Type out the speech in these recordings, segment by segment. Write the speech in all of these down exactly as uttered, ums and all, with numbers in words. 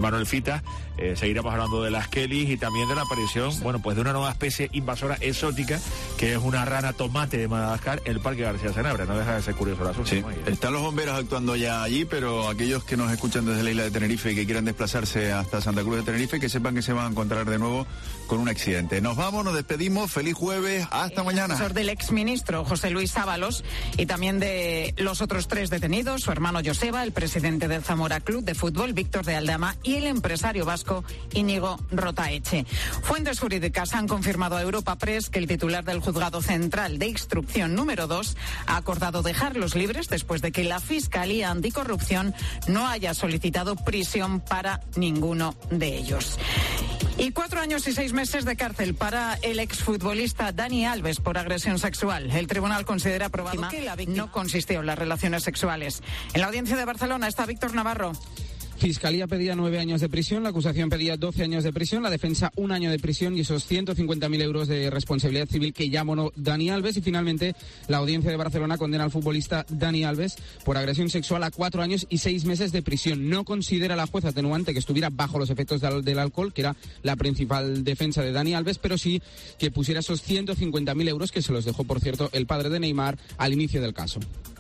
Manuel Fita. Eh, seguiremos hablando de las Kellys y también de la aparición, bueno, pues de una nueva especie invasora exótica, que es una rana tomate de Madagascar, el Parque García Sanabria. No deja de ser curioso el asunto. Sí, están los bomberos actuando ya allí, pero aquellos que nos escuchan desde la isla de Tenerife y que quieran desplazarse hasta Santa Cruz de Tenerife, que sepan que se van a encontrar de nuevo con un accidente. Nos vamos, nos despedimos, feliz jueves, hasta el mañana. Asesor del exministro José Luis Ábalos y también de los otros tres detenidos, su hermano Joseba, el presidente del Zamora Club de Fútbol, Víctor de Aldama, y el empresario vasco Íñigo Rotaeche. Fuentes jurídicas han confirmado a Europa Press que el titular del Juzgado Central de Instrucción número dos ha acordado dejarlos libres después de que la Fiscalía Anticorrupción no haya solicitado prisión para ninguno de ellos. Y cuatro años y seis meses de cárcel para el exfutbolista Dani Alves por agresión sexual. El tribunal considera probado que la víctima no consistió en las relaciones sexuales. En la audiencia de Barcelona está Víctor Navarro. Fiscalía pedía nueve años de prisión, la acusación pedía doce años de prisión, la defensa un año de prisión y esos ciento cincuenta mil euros de responsabilidad civil que ya abonó Dani Alves. Y finalmente la audiencia de Barcelona condena al futbolista Dani Alves por agresión sexual a cuatro años y seis meses de prisión. No considera la jueza atenuante que estuviera bajo los efectos del, del alcohol, que era la principal defensa de Dani Alves, pero sí que pusiera esos ciento cincuenta mil euros que se los dejó, por cierto, el padre de Neymar al inicio del caso.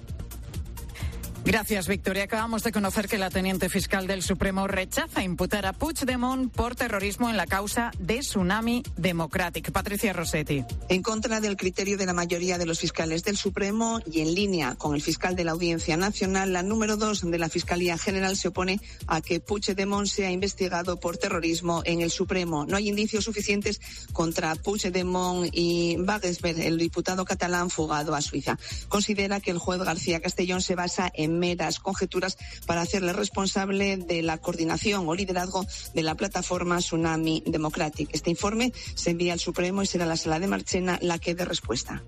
Gracias, Victoria. Acabamos de conocer que la teniente fiscal del Supremo rechaza imputar a Puigdemont por terrorismo en la causa de Tsunami Democratic. Patricia Rossetti. En contra del criterio de la mayoría de los fiscales del Supremo y en línea con el fiscal de la Audiencia Nacional, la número dos de la Fiscalía General se opone a que Puigdemont sea investigado por terrorismo en el Supremo. No hay indicios suficientes contra Puigdemont y Wagensberg, el diputado catalán fugado a Suiza. Considera que el juez García Castellón se basa en meras conjeturas para hacerle responsable de la coordinación o liderazgo de la plataforma Tsunami Democratic. Este informe se envía al Supremo y será la Sala de Marchena la que dé respuesta.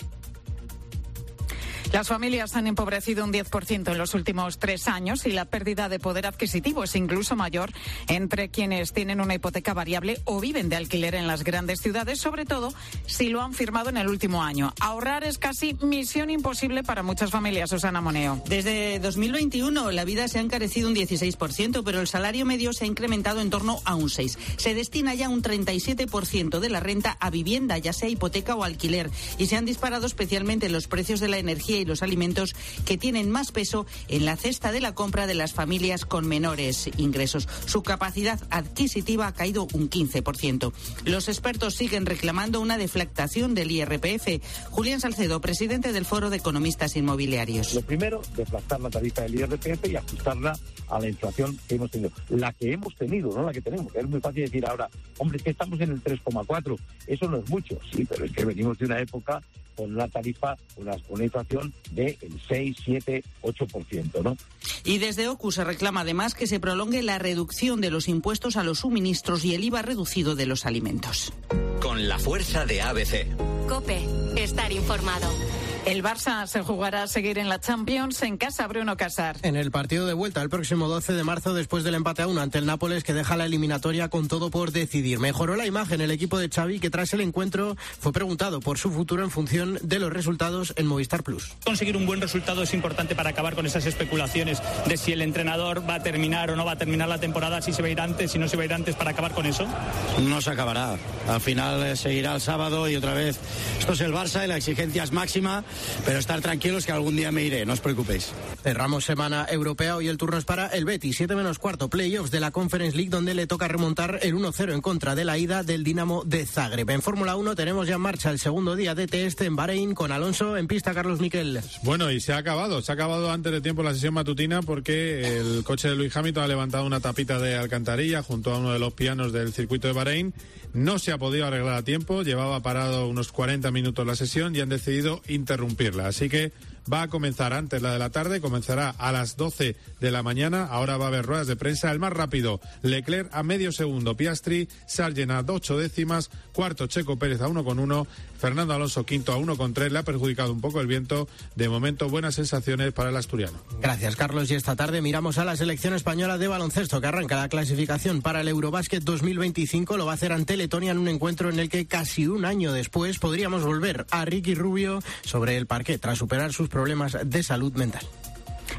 Las familias han empobrecido un diez por ciento en los últimos tres años y la pérdida de poder adquisitivo es incluso mayor entre quienes tienen una hipoteca variable o viven de alquiler en las grandes ciudades, sobre todo si lo han firmado en el último año. Ahorrar es casi misión imposible para muchas familias. Susana Moneo. Desde dos mil veintiuno la vida se ha encarecido un dieciséis por ciento, pero el salario medio se ha incrementado en torno a un seis por ciento. Se destina ya un treinta y siete por ciento de la renta a vivienda, ya sea hipoteca o alquiler, y se han disparado especialmente los precios de la energía y los alimentos, que tienen más peso en la cesta de la compra de las familias con menores ingresos. Su capacidad adquisitiva ha caído un quince por ciento. Los expertos siguen reclamando una deflactación del I R P F. Julián Salcedo, presidente del Foro de Economistas Inmobiliarios. Lo primero, deflactar la tarifa del I R P F y ajustarla a la inflación que hemos tenido. La que hemos tenido, no la que tenemos. Es muy fácil decir ahora, hombre, que estamos en el tres coma cuatro. Eso no es mucho, sí, pero es que venimos de una época con una tarifa, una, una inflación del seis, siete, ocho por ciento, ¿no? Y desde O C U se reclama además que se prolongue la reducción de los impuestos a los suministros y el I V A reducido de los alimentos. Con la fuerza de A B C. COPE, estar informado. El Barça se jugará a seguir en la Champions en casa, Bruno Casar. En el partido de vuelta el próximo doce de marzo, después del empate a uno ante el Nápoles, que deja la eliminatoria con todo por decidir. Mejoró la imagen el equipo de Xavi, que tras el encuentro fue preguntado por su futuro en función de los resultados en Movistar Plus. Conseguir un buen resultado es importante para acabar con esas especulaciones de si el entrenador va a terminar o no va a terminar la temporada, si se va a ir antes, si no se va a ir antes, para acabar con eso. No se acabará. Al final seguirá el sábado y otra vez. Esto es el Barça y la exigencia es máxima. Pero estar tranquilos que algún día me iré, no os preocupéis. Cerramos semana europea, hoy el turno es para el Betis, siete menos cuarto, playoffs de la Conference League, donde le toca remontar el uno cero en contra de la ida del Dinamo de Zagreb. En Fórmula uno tenemos ya en marcha el segundo día de test en Bahrein con Alonso en pista. Carlos Miquel. Bueno, y se ha acabado, se ha acabado antes de tiempo la sesión matutina porque el coche de Lewis Hamilton ha levantado una tapita de alcantarilla junto a uno de los pianos del circuito de Bahrein. No se ha podido arreglar a tiempo, llevaba parado unos cuarenta minutos la sesión y han decidido interrumpirla. Así que va a comenzar antes la de la tarde, comenzará a las doce de la mañana. Ahora va a haber ruedas de prensa. El más rápido, Leclerc a medio segundo, Piastri, Sargent a ocho décimas, cuarto Checo Pérez a uno con uno, Fernando Alonso quinto a uno con tres. Le ha perjudicado un poco el viento. De momento, buenas sensaciones para el asturiano. Gracias, Carlos. Y esta tarde miramos a la selección española de baloncesto, que arranca la clasificación para el Eurobásquet dos mil veinticinco. Lo va a hacer ante Letonia en un encuentro en el que casi un año después podríamos volver a Ricky Rubio sobre el parquet tras superar sus problemas de salud mental.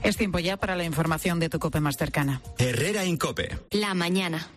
Es tiempo ya para la información de tu COPE más cercana. Herrera en COPE. La mañana.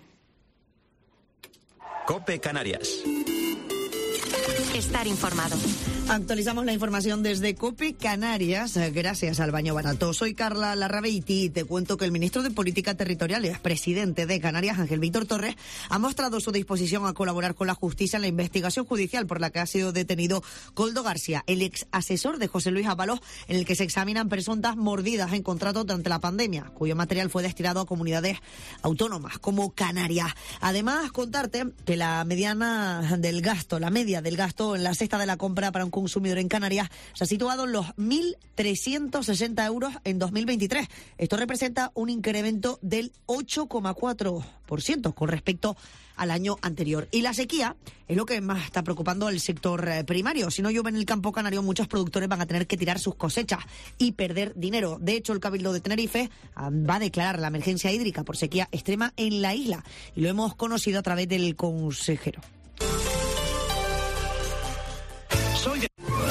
COPE Canarias. Estar informado. Actualizamos la información desde COPE Canarias, gracias al baño barato. Soy Carla Larrabeiti y te cuento que el ministro de Política Territorial y presidente de Canarias, Ángel Víctor Torres, ha mostrado su disposición a colaborar con la justicia en la investigación judicial por la que ha sido detenido Koldo García, el ex asesor de José Luis Ábalos, en el que se examinan presuntas mordidas en contrato durante la pandemia, cuyo material fue destinado a comunidades autónomas como Canarias. Además, contarte que la mediana del gasto, la media del gasto en la cesta de la compra para un consumidor en Canarias se ha situado en los mil trescientos sesenta euros en dos mil veintitrés. Esto representa un incremento del ocho coma cuatro por ciento con respecto al año anterior. Y la sequía es lo que más está preocupando al sector primario. Si no llueve en el campo canario, muchos productores van a tener que tirar sus cosechas y perder dinero. De hecho, el Cabildo de Tenerife va a declarar la emergencia hídrica por sequía extrema en la isla. Y lo hemos conocido a través del consejero. Soy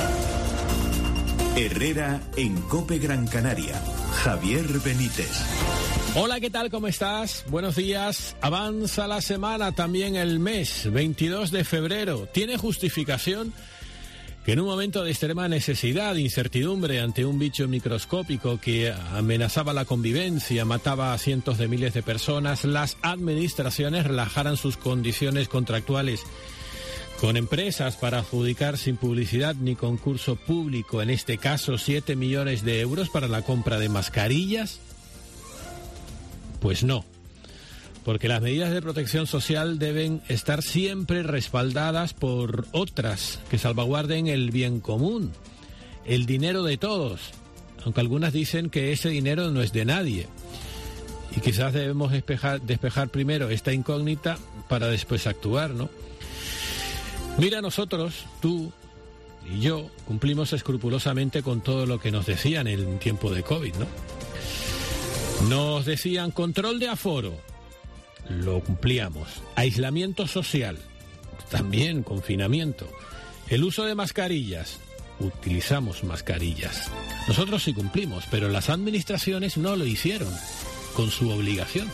Herrera en COPE Gran Canaria. Javier Benítez. Hola, ¿qué tal? ¿Cómo estás? Buenos días. Avanza la semana, también el mes, veintidós de febrero. ¿Tiene justificación que en un momento de extrema necesidad, incertidumbre ante un bicho microscópico que amenazaba la convivencia, mataba a cientos de miles de personas, las administraciones relajaran sus condiciones contractuales con empresas para adjudicar sin publicidad ni concurso público, en este caso siete millones de euros para la compra de mascarillas? Pues no, porque las medidas de protección social deben estar siempre respaldadas por otras que salvaguarden el bien común, el dinero de todos, aunque algunas dicen que ese dinero no es de nadie. Y quizás debemos despejar, despejar primero esta incógnita para después actuar, ¿no? Mira, nosotros, tú y yo, cumplimos escrupulosamente con todo lo que nos decían en tiempo de COVID, ¿no? Nos decían control de aforo, lo cumplíamos. Aislamiento social, también confinamiento. El uso de mascarillas, utilizamos mascarillas. Nosotros sí cumplimos, pero las administraciones no lo hicieron con su obligación.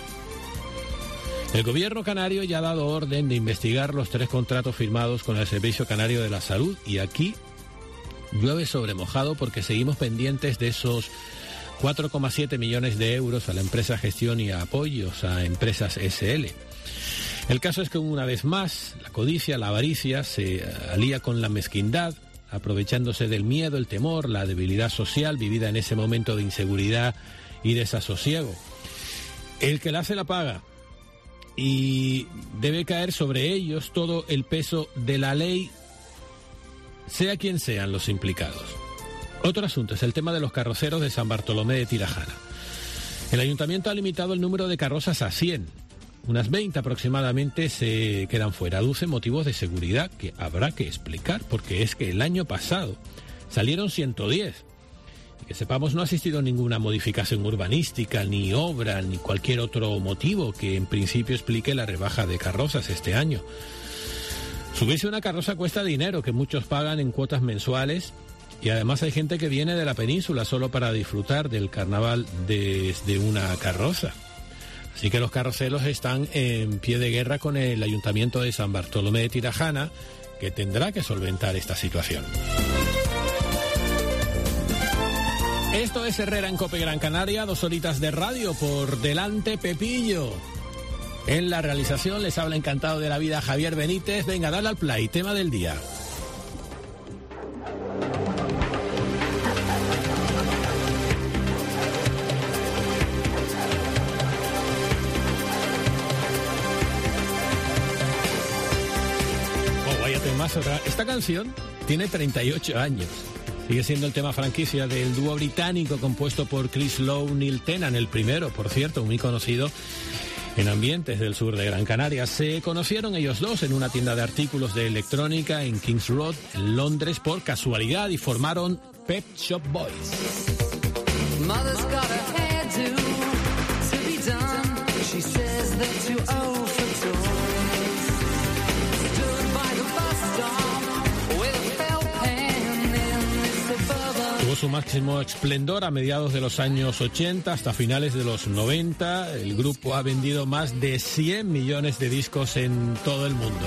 El gobierno canario ya ha dado orden de investigar los tres contratos firmados con el Servicio Canario de la Salud y aquí llueve sobre mojado porque seguimos pendientes de esos cuatro coma siete millones de euros a la empresa Gestión y Apoyos a Empresas S L. El caso es que una vez más la codicia, la avaricia se alía con la mezquindad, aprovechándose del miedo, el temor, la debilidad social vivida en ese momento de inseguridad y desasosiego. El que la hace la paga. Y debe caer sobre ellos todo el peso de la ley, sea quien sean los implicados. Otro asunto es el tema de los carroceros de San Bartolomé de Tirajana. El ayuntamiento ha limitado el número de carrozas a cien. Unas veinte aproximadamente se quedan fuera. Aducen motivos de seguridad que habrá que explicar, porque es que el año pasado salieron ciento diez. Que sepamos, no ha existido ninguna modificación urbanística, ni obra, ni cualquier otro motivo que en principio explique la rebaja de carrozas este año. Subirse una carroza cuesta dinero que muchos pagan en cuotas mensuales y además hay gente que viene de la península solo para disfrutar del carnaval desde una carroza. Así que los carroceros están en pie de guerra con el Ayuntamiento de San Bartolomé de Tirajana, que tendrá que solventar esta situación. Esto es Herrera en COPE Gran Canaria, dos horitas de radio por delante, Pepillo. En la realización les habla encantado de la vida Javier Benítez. Venga, dale al play, tema del día. Oh, vaya temazo. Esta canción tiene treinta y ocho años. Sigue siendo el tema franquicia del dúo británico compuesto por Chris Lowe, Neil Tennant, el primero, por cierto, muy conocido en ambientes del sur de Gran Canaria. Se conocieron ellos dos en una tienda de artículos de electrónica en Kings Road, en Londres, por casualidad y formaron Pet Shop Boys. tuvo su máximo esplendor a mediados de los años ochenta hasta finales de los noventa. El grupo ha vendido más de cien millones de discos en todo el mundo.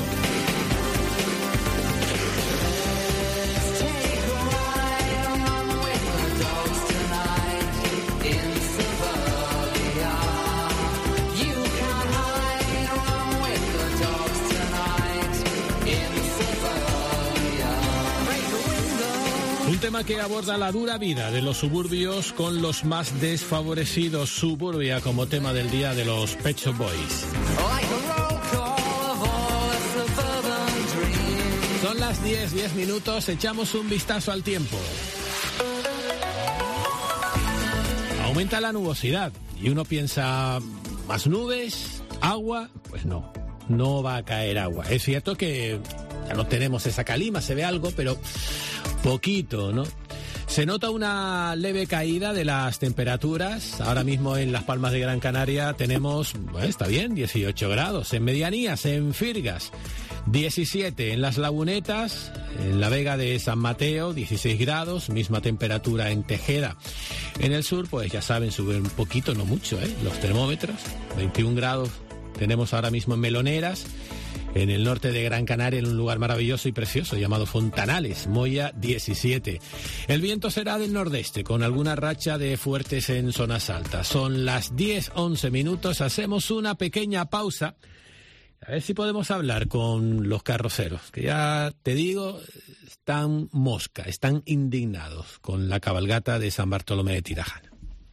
Un tema que aborda la dura vida de los suburbios con los más desfavorecidos. Suburbia como tema del día de los Pet Shop Boys. Son las diez, diez minutos, echamos un vistazo al tiempo. Aumenta la nubosidad y uno piensa, ¿más nubes? ¿Agua? Pues no, no va a caer agua. Es cierto que ya no tenemos esa calima, se ve algo, pero poquito, ¿no? Se nota una leve caída de las temperaturas. Ahora mismo en Las Palmas de Gran Canaria tenemos, bueno, está bien, dieciocho grados. En Medianías, en Firgas, diecisiete. En Las Lagunetas, en la Vega de San Mateo, dieciséis grados. Misma temperatura en Tejeda. En el sur, pues ya saben, sube un poquito, no mucho, ¿eh? Los termómetros, veintiún grados. Tenemos ahora mismo en Meloneras. En el norte de Gran Canaria, en un lugar maravilloso y precioso llamado Fontanales, Moya, diecisiete. El viento será del nordeste, con alguna racha de fuertes en zonas altas. Son las diez, once minutos, hacemos una pequeña pausa. A ver si podemos hablar con los carroceros, que ya te digo, están mosca, están indignados con la cabalgata de San Bartolomé de Tirajana.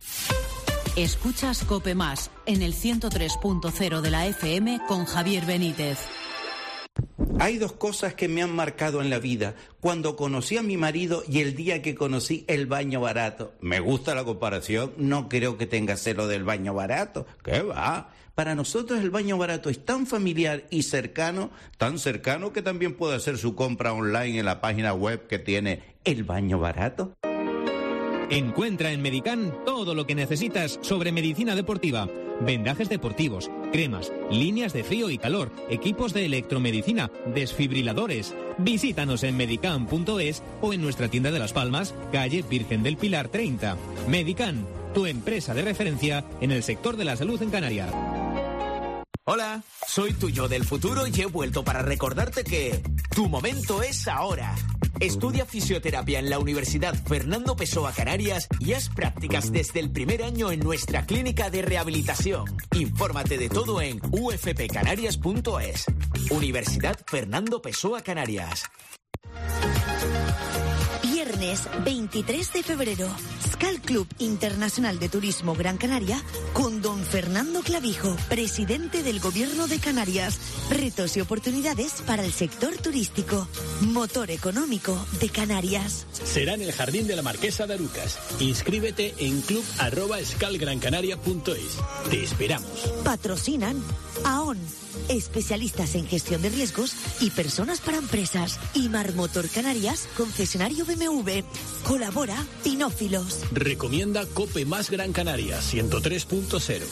Escuchas COPE Más, en el ciento tres punto cero de la F M con Javier Benítez. Hay dos cosas que me han marcado en la vida. Cuando conocí a mi marido y el día que conocí el baño barato. Me gusta la comparación, no creo que tenga cero del baño barato. ¿Qué va? Para nosotros el baño barato es tan familiar y cercano, tan cercano que también puede hacer su compra online en la página web que tiene El Baño Barato. Encuentra en Medican todo lo que necesitas sobre medicina deportiva. Vendajes deportivos, cremas, líneas de frío y calor, equipos de electromedicina, desfibriladores. Visítanos en medican punto es o en nuestra tienda de Las Palmas, calle Virgen del Pilar treinta. Medican, tu empresa de referencia en el sector de la salud en Canarias. Hola, soy tu yo del futuro y he vuelto para recordarte que tu momento es ahora. Estudia fisioterapia en la Universidad Fernando Pessoa Canarias y haz prácticas desde el primer año en nuestra clínica de rehabilitación. Infórmate de todo en u f p canarias punto es. Universidad Fernando Pessoa Canarias. Viernes veintitrés de febrero, Skal Club Internacional de Turismo Gran Canaria con don Fernando Clavijo, presidente del Gobierno de Canarias. Retos y oportunidades para el sector turístico. Motor económico de Canarias. Será en el Jardín de la Marquesa de Arucas. Inscríbete en club arroba skalgrancanaria punto es. Te esperamos. Patrocinan AON, especialistas en gestión de riesgos y personas para empresas. Y Marmotor Canarias, concesionario B M W. Colabora Pinófilos. Recomienda COPE Más Gran Canaria, ciento tres punto cero.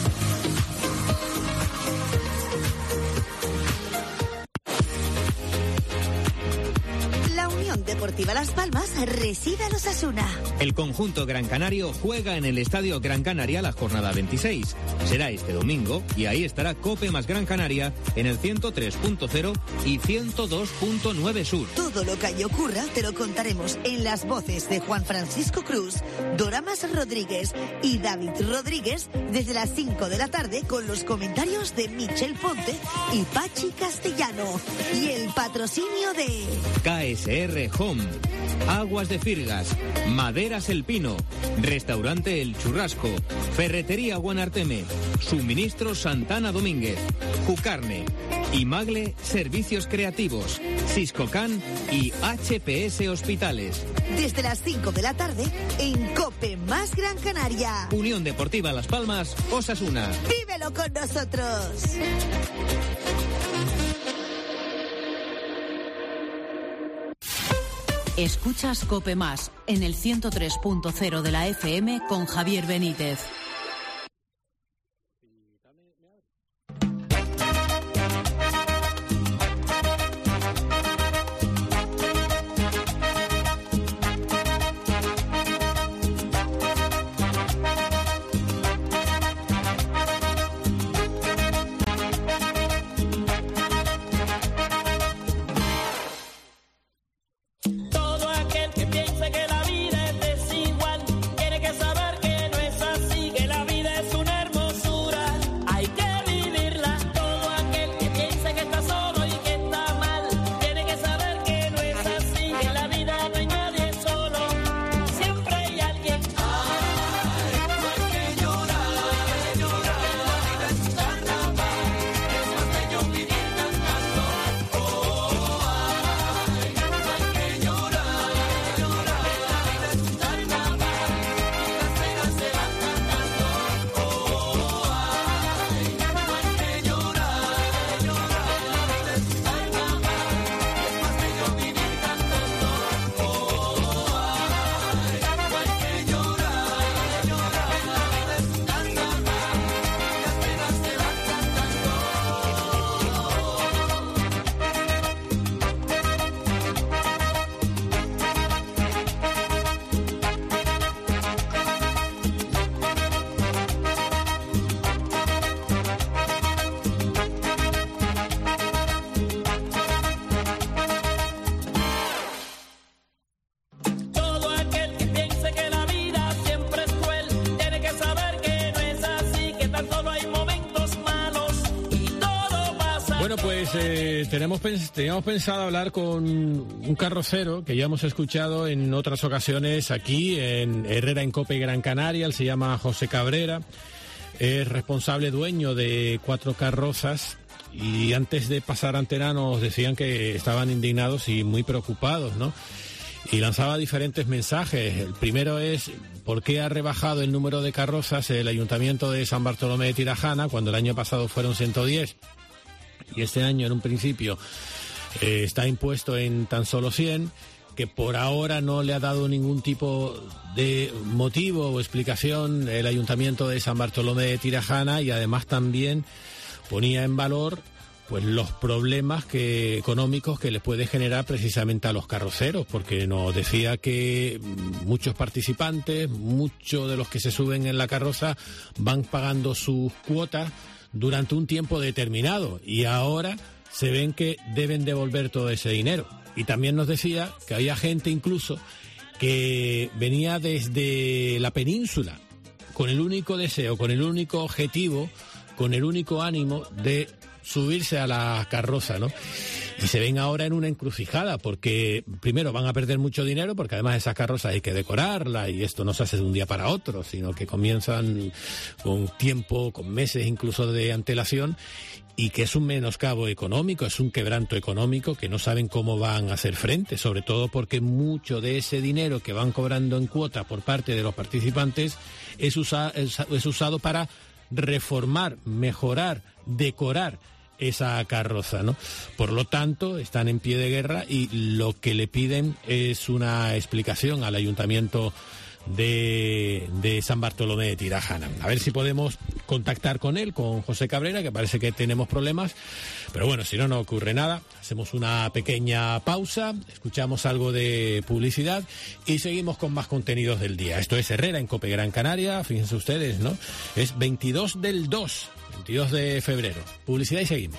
Deportiva Las Palmas recibe a los Osasuna. El conjunto gran canario juega en el Estadio Gran Canaria la jornada veintiséis. Será este domingo y ahí estará COPE Más Gran Canaria en el ciento tres punto cero y ciento dos punto nueve Sur. Todo lo que allí ocurra te lo contaremos en las voces de Juan Francisco Cruz, Doramas Rodríguez y David Rodríguez desde las cinco de la tarde con los comentarios de Michel Ponte y Pachi Castellano. Y el patrocinio de K S R Home, Aguas de Firgas, Maderas El Pino, Restaurante El Churrasco, Ferretería Guanarteme, Suministro Santana Domínguez, Jucarne, Imagle Servicios Creativos, Siscocan y H P S Hospitales. Desde las cinco de la tarde en COPE Más Gran Canaria. Unión Deportiva Las Palmas, Osasuna. ¡Vívelo con nosotros! Escuchas COPE Más en el ciento tres punto cero de la F M con Javier Benítez. Bueno, pues eh, tenemos pens- teníamos pensado hablar con un carrocero que ya hemos escuchado en otras ocasiones aquí en Herrera en Cope Gran Canaria. Él se llama José Cabrera, es responsable dueño de cuatro carrozas y antes de pasar antena nos decían que estaban indignados y muy preocupados, ¿no? Y lanzaba diferentes mensajes. El primero es: ¿por qué ha rebajado el número de carrozas el Ayuntamiento de San Bartolomé de Tirajana cuando el año pasado fueron ciento diez? Y este año, en un principio, eh, está impuesto en tan solo cien, que por ahora no le ha dado ningún tipo de motivo o explicación el Ayuntamiento de San Bartolomé de Tirajana, y además también ponía en valor pues los problemas que, económicos que les puede generar precisamente a los carroceros, porque nos decía que muchos participantes, muchos de los que se suben en la carroza, van pagando sus cuotas durante un tiempo determinado y ahora se ven que deben devolver todo ese dinero. Y también nos decía que había gente incluso que venía desde la península con el único deseo, con el único objetivo, con el único ánimo de subirse a la carroza, ¿no? Y se ven ahora en una encrucijada porque primero van a perder mucho dinero, porque además esas carrozas hay que decorarlas y esto no se hace de un día para otro, sino que comienzan con tiempo, con meses incluso de antelación, y que es un menoscabo económico, es un quebranto económico que no saben cómo van a hacer frente, sobre todo porque mucho de ese dinero que van cobrando en cuota por parte de los participantes es, usa, es, es usado para reformar, mejorar, decorar esa carroza, ¿no? Por lo tanto, están en pie de guerra y lo que le piden es una explicación al Ayuntamiento de, de San Bartolomé de Tirajana. A ver si podemos contactar con él, con José Cabrera, que parece que tenemos problemas, pero bueno, si no, no ocurre nada. Hacemos una pequeña pausa, escuchamos algo de publicidad y seguimos con más contenidos del día. Esto es Herrera en Cope Gran Canaria, fíjense ustedes, ¿no? Es veintidós del dos, veintidós de febrero. Publicidad y seguimos.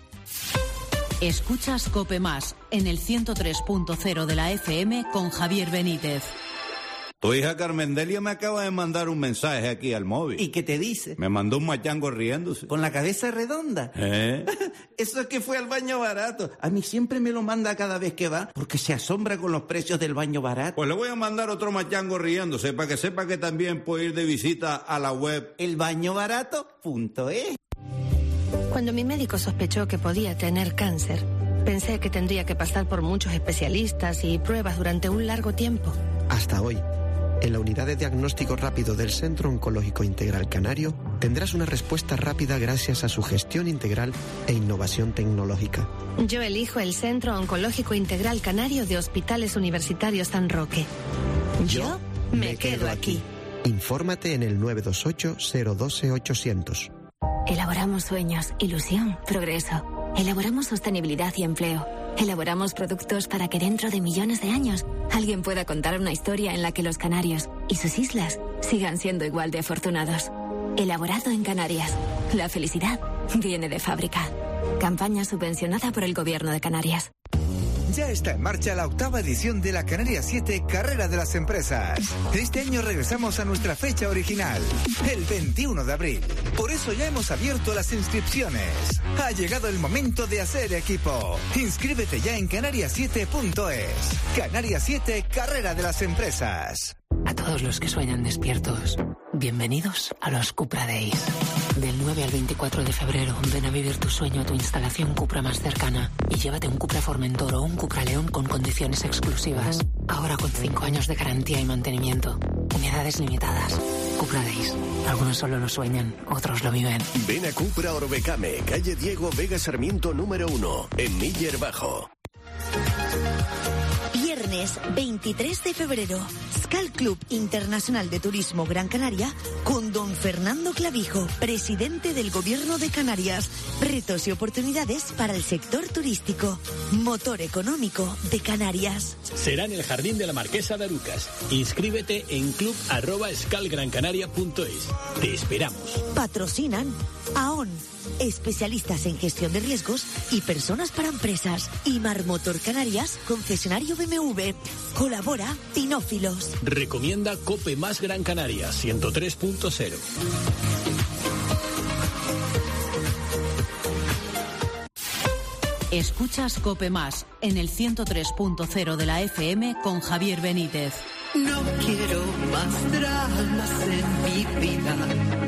Escuchas Cope Más en el ciento tres punto cero de la F M con Javier Benítez. Tu hija Carmendelia me acaba de mandar un mensaje aquí al móvil. ¿Y qué te dice? Me mandó un machango riéndose. ¿Con la cabeza redonda? ¿Eh? Eso es que fue al baño barato. A mí siempre me lo manda cada vez que va, porque se asombra con los precios del baño barato. Pues le voy a mandar otro machango riéndose, para que sepa que también puede ir de visita a la web el baño barato punto es. Cuando mi médico sospechó que podía tener cáncer, pensé que tendría que pasar por muchos especialistas y pruebas durante un largo tiempo. Hasta hoy. En la unidad de diagnóstico rápido del Centro Oncológico Integral Canario tendrás una respuesta rápida gracias a su gestión integral e innovación tecnológica. Yo elijo el Centro Oncológico Integral Canario de Hospitales Universitarios San Roque. Yo me quedo aquí. Infórmate en el nueve dos ocho, cero uno dos, ochocientos. Elaboramos sueños, ilusión, progreso. Elaboramos sostenibilidad y empleo. Elaboramos productos para que dentro de millones de años alguien pueda contar una historia en la que los canarios y sus islas sigan siendo igual de afortunados. Elaborado en Canarias. La felicidad viene de fábrica. Campaña subvencionada por el Gobierno de Canarias. Ya está en marcha la octava edición de la Canarias siete Carrera de las Empresas. Este año regresamos a nuestra fecha original, el veintiuno de abril. Por eso ya hemos abierto las inscripciones. Ha llegado el momento de hacer equipo. Inscríbete ya en canarias siete punto es. Canarias siete Carrera de las Empresas. A todos los que sueñan despiertos, bienvenidos a los Cupra Days. Del nueve al veinticuatro de febrero, ven a vivir tu sueño a tu instalación Cupra más cercana y llévate un Cupra Formentor o un Cupra León con condiciones exclusivas. Ahora con cinco años de garantía y mantenimiento. Unidades limitadas. Cupra Days. Algunos solo lo sueñan, otros lo viven. Ven a Cupra Orbecame, calle Diego Vega Sarmiento número uno, en Miller Bajo. Viernes veintitrés de febrero, Skal Club Internacional de Turismo Gran Canaria con don Fernando Clavijo, presidente del Gobierno de Canarias. Retos y oportunidades para el sector turístico. Motor económico de Canarias. Será en el Jardín de la Marquesa de Arucas. Inscríbete en club arroba escalgrancanaria punto es. Te esperamos. Patrocinan AON, especialistas en gestión de riesgos y personas para empresas. Y Mar Motor Canarias, concesionario B M W. Colabora Pinófilos. Recomienda Cope Más Gran Canaria, ciento tres punto cero. Escuchas COPE Más en el ciento tres punto cero de la F M con Javier Benítez. No quiero más dramas en mi vida,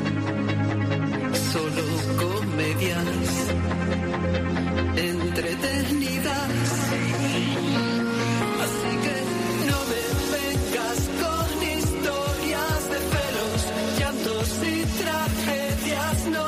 solo comedias entretenidas. Así que no me vengas con historias de celos, llantos y tragedias, no.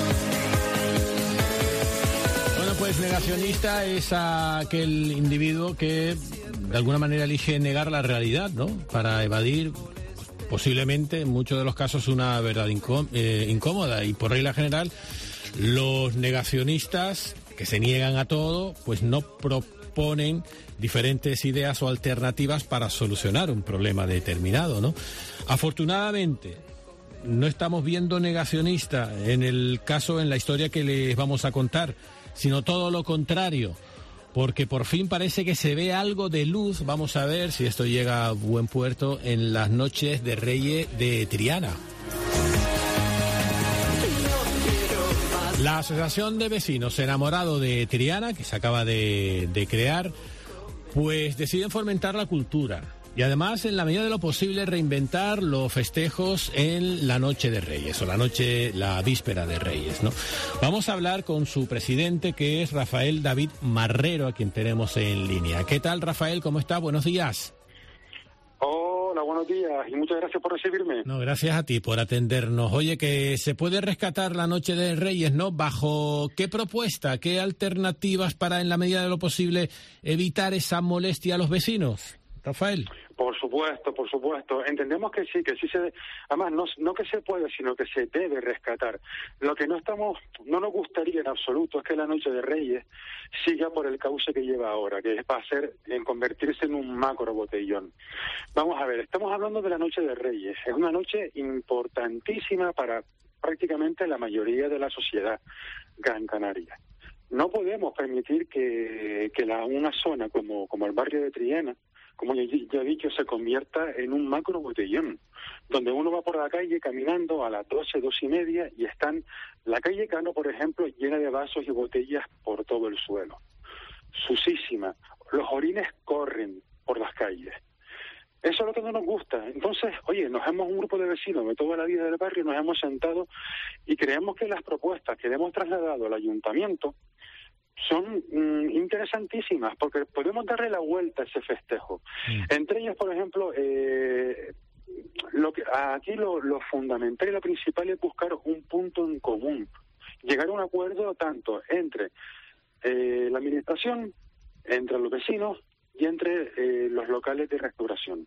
Bueno, pues negacionista es aquel individuo que de alguna manera elige negar la realidad, ¿no? Para evadir posiblemente, en muchos de los casos, una verdad incó- eh, incómoda. Y por regla general, los negacionistas que se niegan a todo, pues no proponen diferentes ideas o alternativas para solucionar un problema determinado, ¿no? Afortunadamente, no estamos viendo negacionista en el caso, en la historia que les vamos a contar, sino todo lo contrario, porque por fin parece que se ve algo de luz. Vamos a ver si esto llega a buen puerto en las noches de Reyes de Triana. La Asociación de Vecinos Enamorados de Triana, que se acaba de, de crear, pues deciden fomentar la cultura y además, en la medida de lo posible, reinventar los festejos en la noche de Reyes o la noche, la víspera de Reyes, ¿no? Vamos a hablar con su presidente, que es Rafael David Marrero, a quien tenemos en línea. ¿Qué tal, Rafael? ¿Cómo está? Buenos días. Hola, buenos días y muchas gracias por recibirme. No, gracias a ti por atendernos. Oye, que se puede rescatar la noche de Reyes, ¿no? ¿Bajo qué propuesta, qué alternativas para, en la medida de lo posible, evitar esa molestia a los vecinos? Rafael. Por supuesto, por supuesto. Entendemos que sí, que sí se... Además, no, no que se puede, sino que se debe rescatar. Lo que no estamos, no nos gustaría en absoluto es que la noche de Reyes siga por el cauce que lleva ahora, que es para hacer, en convertirse en un macro botellón. Vamos a ver, estamos hablando de la noche de Reyes. Es una noche importantísima para prácticamente la mayoría de la sociedad gran canaria. No podemos permitir que, que la, una zona como, como el barrio de Triana, como ya, ya he dicho, se convierta en un macro botellón, donde uno va por la calle caminando a las doce, doce y media, y están la calle Cano, por ejemplo, llena de vasos y botellas por todo el suelo. Sucísima. Los orines corren por las calles. Eso es lo que no nos gusta. Entonces, oye, nos hemos un grupo de vecinos de toda la vida del barrio, nos hemos sentado y creemos que las propuestas que le hemos trasladado al ayuntamiento son mm, interesantísimas, porque podemos darle la vuelta a ese festejo. Mm. Entre ellas, por ejemplo, eh, lo que aquí lo, lo fundamental y lo principal es buscar un punto en común, llegar a un acuerdo tanto entre eh, la administración, entre los vecinos y entre eh, los locales de restauración.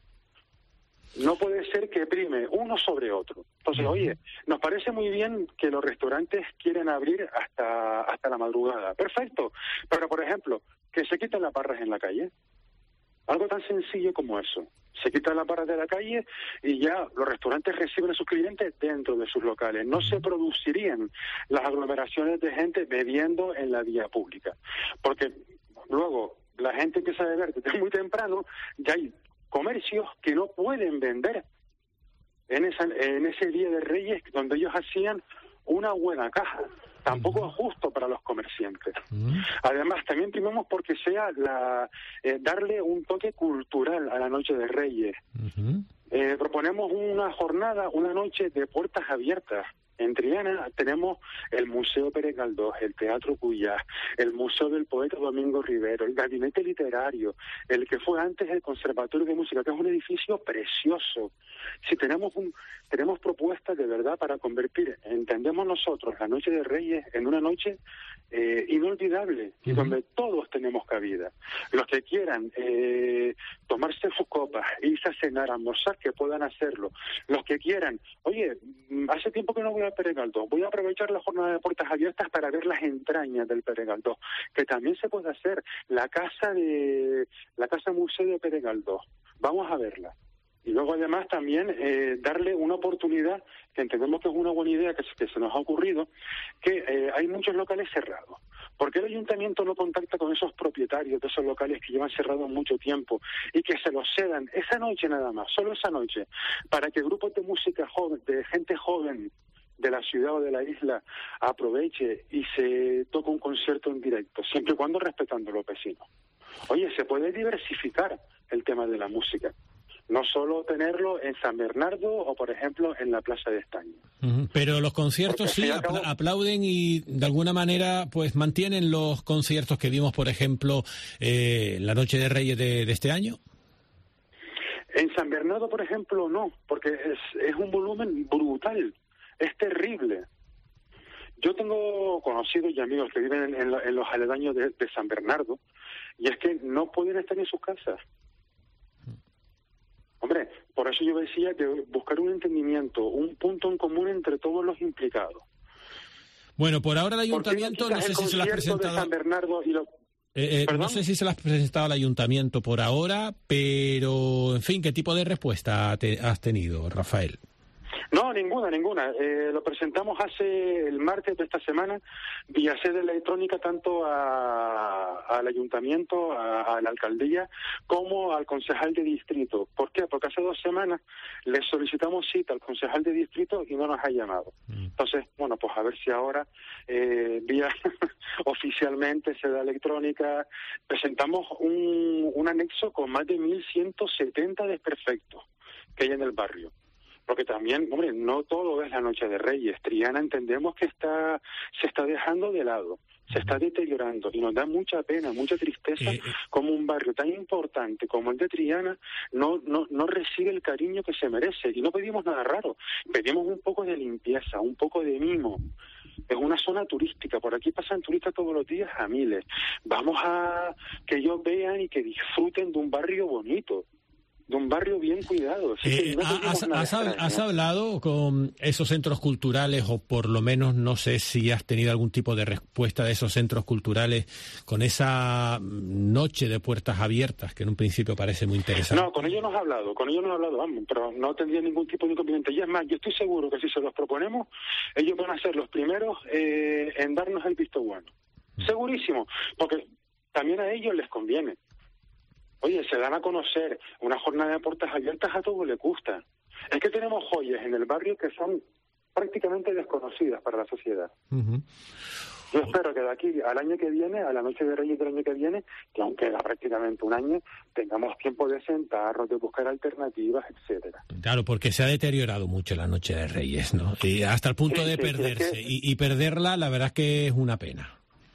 No puede ser que prime uno sobre otro. Entonces, oye, nos parece muy bien que los restaurantes quieren abrir hasta hasta la madrugada. Perfecto. Pero, por ejemplo, que se quiten las barras en la calle. Algo tan sencillo como eso. Se quitan las barras de la calle y ya los restaurantes reciben a sus clientes dentro de sus locales. No se producirían las aglomeraciones de gente bebiendo en la vía pública. Porque luego la gente empieza a beber desde muy temprano, ya hay comercios que no pueden vender en, esa, en ese día de Reyes, donde ellos hacían una buena caja. Tampoco es justo para los comerciantes. Uh-huh. Además, también primamos porque sea la eh, darle un toque cultural a la noche de Reyes. Uh-huh. Eh, proponemos una jornada, una noche de puertas abiertas. En Triana tenemos el Museo Pérez Galdós, el Teatro Cuyás, el Museo del Poeta Domingo Rivero, el Gabinete Literario, el que fue antes el Conservatorio de Música, que es un edificio precioso. Si tenemos un, tenemos propuestas de verdad para convertir, entendemos nosotros, la Noche de Reyes en una noche eh, inolvidable, y uh-huh. donde todos tenemos cabida. Los que quieran eh, tomarse sus copas, irse a cenar, a almorzar, que puedan hacerlo. Los que quieran, oye, hace tiempo que no voy al Pérez Galdós, voy a aprovechar la jornada de puertas abiertas para ver las entrañas del Pérez Galdós, que también se puede hacer. La casa de la casa museo de Pérez Galdós, vamos a verla. Y luego además también eh, darle una oportunidad, que entendemos que es una buena idea que, que se nos ha ocurrido, que eh, hay muchos locales cerrados. ¿Por qué el ayuntamiento no contacta con esos propietarios de esos locales que llevan cerrados mucho tiempo y que se los cedan esa noche nada más, solo esa noche, para que grupos de música joven, de gente joven, de la ciudad o de la isla aproveche y se toca un concierto en directo, siempre y cuando respetando a los vecinos. Oye, se puede diversificar el tema de la música, no solo tenerlo en San Bernardo o, por ejemplo, en la Plaza de Estaño. Uh-huh. Pero los conciertos sí apla- cabo... aplauden y, de alguna manera, pues mantienen los conciertos que vimos, por ejemplo, eh, la Noche de Reyes de, de este año. En San Bernardo, por ejemplo, no, porque es, es un volumen brutal, es terrible. Yo tengo conocidos y amigos que viven en, en, en los aledaños de, de San Bernardo, y es que no pueden estar en sus casas. Hombre, por eso yo decía que buscar un entendimiento, un punto en común entre todos los implicados. Bueno, por ahora el ayuntamiento, no sé si se lo has presentado... De San Bernardo y lo... Eh, eh, no sé si se lo has presentado al ayuntamiento por ahora, pero, en fin, ¿qué tipo de respuesta te has tenido, Rafael? No, ninguna, ninguna. Eh, lo presentamos hace el martes de esta semana vía sede electrónica tanto a, al ayuntamiento, a, a la alcaldía, como al concejal de distrito. ¿Por qué? Porque hace dos semanas le solicitamos cita al concejal de distrito y no nos ha llamado. Mm. Entonces, bueno, pues a ver si ahora, eh, vía oficialmente sede electrónica, presentamos un, un anexo con más de mil ciento setenta desperfectos que hay en el barrio. Porque también, hombre, no todo es la Noche de Reyes. Triana entendemos que está se está dejando de lado, se está deteriorando y nos da mucha pena, mucha tristeza eh, como un barrio tan importante como el de Triana no, no, no recibe el cariño que se merece. Y no pedimos nada raro, pedimos un poco de limpieza, un poco de mimo. Es una zona turística, por aquí pasan turistas todos los días a miles. Vamos a que ellos vean y que disfruten de un barrio bonito, de un barrio bien cuidado. Eh, no has, has, ¿Has hablado con esos centros culturales, o por lo menos no sé si has tenido algún tipo de respuesta de esos centros culturales con esa noche de puertas abiertas que en un principio parece muy interesante? No, con ellos no he hablado, con ellos no he hablado, vamos, pero no tendría ningún tipo de inconveniente. Y es más, yo estoy seguro que si se los proponemos, ellos van a ser los primeros eh, en darnos el visto bueno. Mm. Segurísimo, porque también a ellos les conviene. Oye, se dan a conocer, una jornada de puertas abiertas a todos les gusta. Es que tenemos joyas en el barrio que son prácticamente desconocidas para la sociedad. Uh-huh. Yo espero que de aquí al año que viene, a la Noche de Reyes del año que viene, que aún queda prácticamente un año, tengamos tiempo de sentarnos, de buscar alternativas, etcétera. Claro, porque se ha deteriorado mucho la Noche de Reyes, ¿no? Y hasta el punto sí, de sí, perderse. Sí, es que... y, y perderla, la verdad es que es una pena.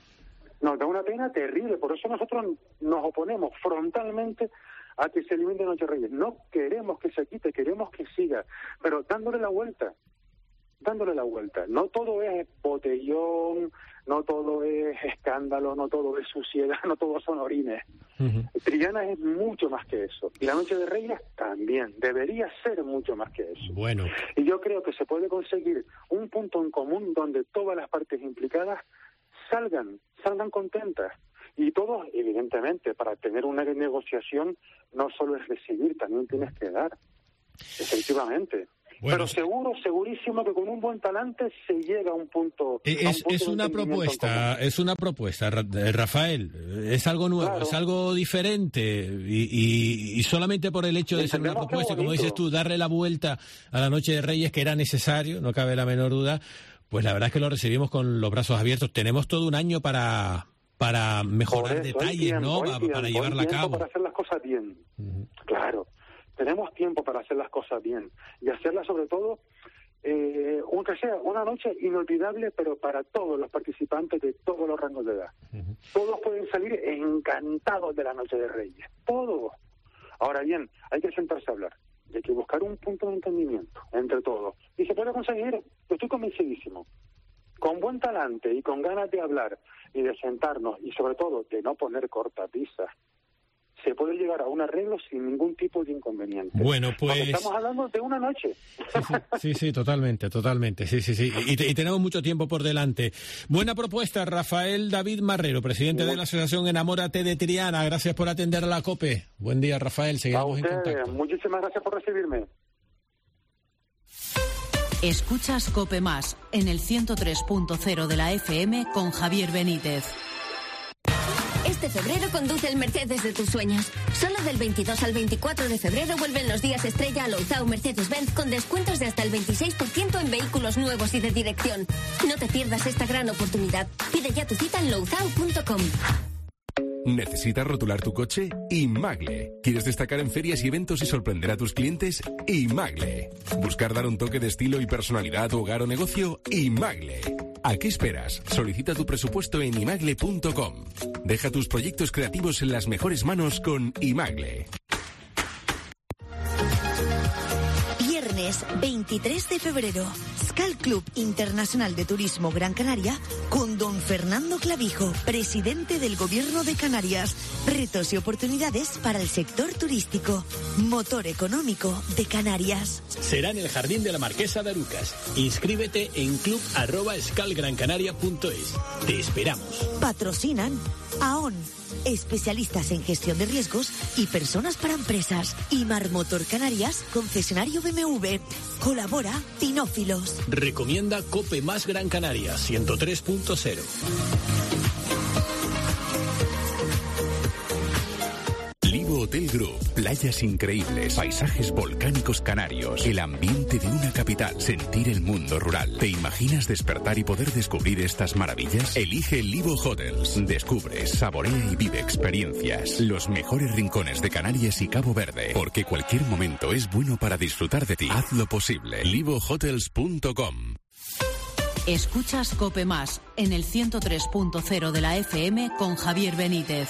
Nos da una pena terrible, por eso nosotros nos oponemos frontalmente a que se elimine Noche de Reyes. No queremos que se quite, queremos que siga, pero dándole la vuelta, dándole la vuelta. No todo es botellón, no todo es escándalo, no todo es suciedad, no todo son orines. Uh-huh. Triana es mucho más que eso, y la Noche de Reyes también, debería ser mucho más que eso. Bueno. Y yo creo que se puede conseguir un punto en común donde todas las partes implicadas salgan, salgan contentas. Y todos, evidentemente, para tener una negociación no solo es recibir, también tienes que dar, efectivamente. Bueno, pero seguro, segurísimo que con un buen talante se llega a un punto. Es, a un punto es una propuesta, es una propuesta, Rafael. Es algo nuevo, claro. Es algo diferente y, y, y solamente por el hecho de ser una propuesta, como dices tú, darle la vuelta a la Noche de Reyes, que era necesario, no cabe la menor duda. Pues la verdad es que lo recibimos con los brazos abiertos. Tenemos todo un año para para mejorar eso, detalles, tiempo, ¿no? Para, tiempo, para llevarla a cabo. Para hacer las cosas bien. Uh-huh. Claro. Tenemos tiempo para hacer las cosas bien. Y hacerlas sobre todo, eh, aunque sea una noche inolvidable, pero para todos los participantes de todos los rangos de edad. Uh-huh. Todos pueden salir encantados de la Noche de Reyes. Todos. Ahora bien, hay que sentarse a hablar. Hay que buscar un punto de entendimiento entre todos. Y se puede conseguir, estoy convencidísimo. Con buen talante y con ganas de hablar y de sentarnos y sobre todo de no poner cortapisas, se puede llegar a un arreglo sin ningún tipo de inconveniente. Bueno, pues... Porque estamos hablando de una noche. Sí, sí, sí, sí, totalmente, totalmente. Sí, sí, sí. Y, y tenemos mucho tiempo por delante. Buena propuesta, Rafael David Marrero, presidente sí. de la Asociación Enamórate de Triana. Gracias por atender a la COPE. Buen día, Rafael. Seguimos en contacto. Muchísimas gracias por recibirme. Escuchas COPE Más en el ciento tres punto cero de la F M con Javier Benítez. Este febrero conduce el Mercedes de tus sueños. Solo del veintidós al veinticuatro de febrero vuelven los días estrella a Louzao Mercedes-Benz con descuentos de hasta el veintiséis por ciento en vehículos nuevos y de dirección. No te pierdas esta gran oportunidad. Pide ya tu cita en louzao punto com. ¿Necesitas rotular tu coche? Imagle. ¿Quieres destacar en ferias y eventos y sorprender a tus clientes? Imagle. ¿Buscar dar un toque de estilo y personalidad a tu hogar o negocio? Imagle. ¿A qué esperas? Solicita tu presupuesto en imagle punto com. Deja tus proyectos creativos en las mejores manos con Imagle. Viernes veintitrés de febrero, Scal Club Internacional de Turismo Gran Canaria con don Fernando Clavijo, presidente del Gobierno de Canarias. Retos y oportunidades para el sector turístico. Motor económico de Canarias. Será en el Jardín de la Marquesa de Arucas. Inscríbete en club arroba scalgrancanaria punto es. Te esperamos. Patrocinan AON, especialistas en gestión de riesgos y personas para empresas. Y Marmotor Canarias, concesionario B M W. Colabora Pinófilos. Recomienda Cope Más Gran Canaria ciento tres punto cero. Livo Hotel Group, playas increíbles, paisajes volcánicos canarios, el ambiente de una capital, sentir el mundo rural. ¿Te imaginas despertar y poder descubrir estas maravillas? Elige Livo Hotels. Descubre, saborea y vive experiencias. Los mejores rincones de Canarias y Cabo Verde, porque cualquier momento es bueno para disfrutar de ti. Hazlo posible. livo hotels punto com. Escuchas Cope Más en el ciento tres punto cero de la F M con Javier Benítez.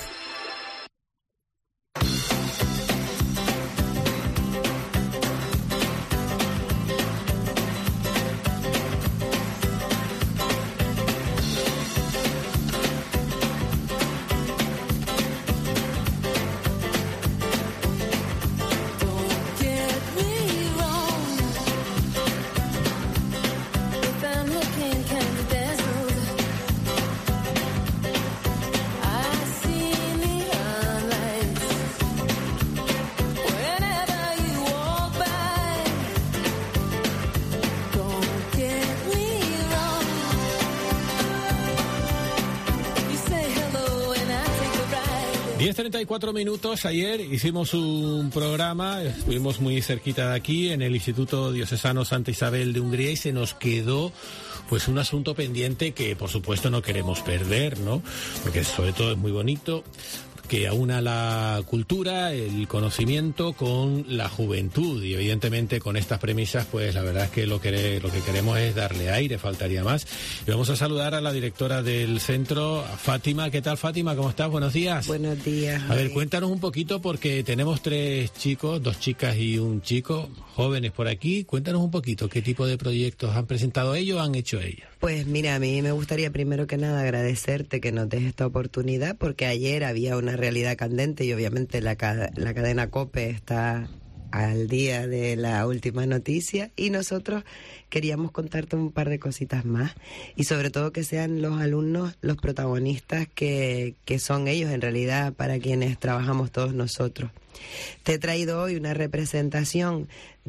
diez treinta y cuatro minutos. Ayer hicimos un programa, estuvimos muy cerquita de aquí, en el Instituto Diocesano Santa Isabel de Hungría, y se nos quedó pues un asunto pendiente que por supuesto no queremos perder, ¿no? Porque sobre todo es muy bonito, que aúna la cultura, el conocimiento con la juventud, y evidentemente con estas premisas pues la verdad es que lo que, lo que queremos es darle aire, faltaría más. Y vamos a saludar a la directora del centro, a Fátima. ¿Qué tal, Fátima? ¿Cómo estás? Buenos días. Buenos días. A ver, cuéntanos un poquito, porque tenemos tres chicos, dos chicas y un chico, jóvenes por aquí. Cuéntanos un poquito qué tipo de proyectos han presentado ellos o han hecho ellos. Pues mira, a mí me gustaría primero que nada agradecerte que nos des esta oportunidad, porque ayer había una realidad candente y obviamente la, la cadena COPE está al día de la última noticia, y nosotros queríamos contarte un par de cositas más, y sobre todo que sean los alumnos los protagonistas que, que son ellos en realidad, para quienes trabajamos todos nosotros. Te he traído hoy una representación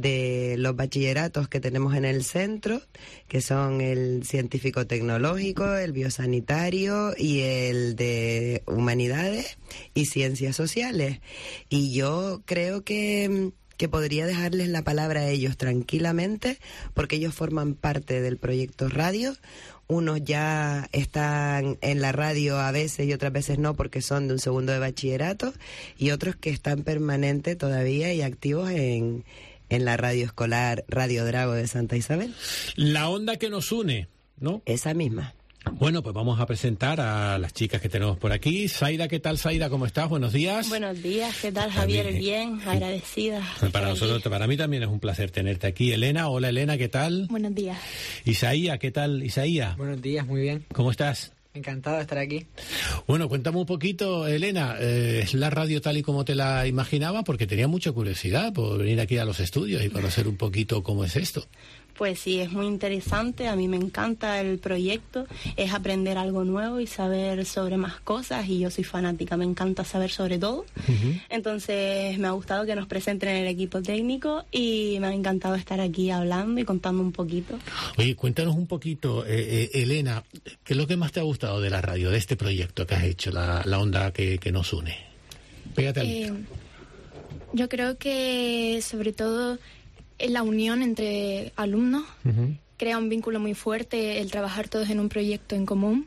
de los bachilleratos que tenemos en el centro, que son el científico-tecnológico, el biosanitario y el de humanidades y ciencias sociales. Y yo creo que... que podría dejarles la palabra a ellos tranquilamente, porque ellos forman parte del proyecto radio. Unos ya están en la radio a veces y otras veces no, porque son de un segundo de bachillerato, y otros que están permanentes todavía y activos en, en la radio escolar Radio Drago de Santa Isabel. La onda que nos une, ¿no? Esa misma. Bueno, pues vamos a presentar a las chicas que tenemos por aquí. Zaida, ¿qué tal, Zaida? ¿Cómo estás? Buenos días. Buenos días, ¿qué tal, Javier? También. Bien, agradecida. Para nosotros, para mí también es un placer tenerte aquí. Elena, hola Elena, ¿qué tal? Buenos días. Isaías, ¿qué tal, Isaías? Buenos días, muy bien. ¿Cómo estás? Encantado de estar aquí. Bueno, cuéntame un poquito, Elena, eh, ¿es la radio tal y como te la imaginaba? Porque tenía mucha curiosidad por venir aquí a los estudios y conocer un poquito cómo es esto. Pues sí, es muy interesante, a mí me encanta el proyecto, es aprender algo nuevo y saber sobre más cosas, y yo soy fanática, me encanta saber sobre todo. Uh-huh. Entonces me ha gustado que nos presenten en el equipo técnico y me ha encantado estar aquí hablando y contando un poquito. Oye, cuéntanos un poquito, eh, eh, Elena, ¿qué es lo que más te ha gustado de la radio, de este proyecto que has hecho, la, la onda que, que nos une? Pégate al eh, Yo creo que sobre todo la unión entre alumnos uh-huh. crea un vínculo muy fuerte, el trabajar todos en un proyecto en común,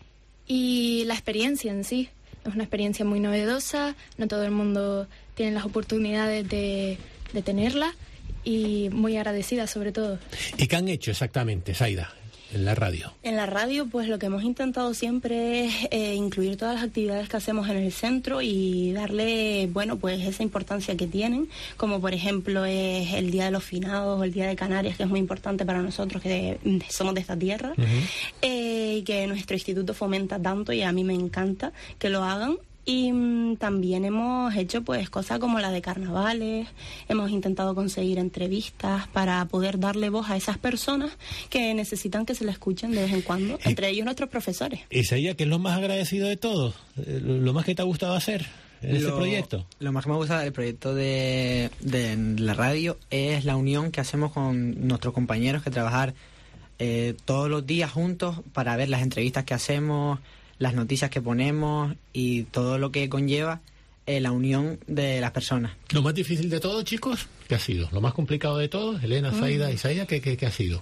y la experiencia en sí. Es una experiencia muy novedosa, no todo el mundo tiene las oportunidades de, de tenerla, y muy agradecida sobre todo. ¿Y qué han hecho exactamente, Zaida, en la radio? En la radio, pues lo que hemos intentado siempre es eh, incluir todas las actividades que hacemos en el centro y darle, bueno, pues esa importancia que tienen, como por ejemplo es el Día de los Finados o el Día de Canarias, que es muy importante para nosotros que somos de esta tierra, uh-huh. eh, y que nuestro instituto fomenta tanto, y a mí me encanta que lo hagan. Y mmm, también hemos hecho pues cosas como la de carnavales, hemos intentado conseguir entrevistas para poder darle voz a esas personas que necesitan que se la escuchen de vez en cuando, y, entre ellos nuestros profesores. Isaías, ¿qué es lo más agradecido de todo? ¿Lo más que te ha gustado hacer en este proyecto? Lo más que me ha gustado del proyecto de, de la radio es la unión que hacemos con nuestros compañeros, que trabajar eh, todos los días juntos para ver las entrevistas que hacemos, las noticias que ponemos y todo lo que conlleva eh, la unión de las personas. ¿Lo más difícil de todo, chicos? ¿Qué ha sido? ¿Lo más complicado de todo? Elena, mm. Zaida, Isaías, ¿qué, qué, qué ha sido?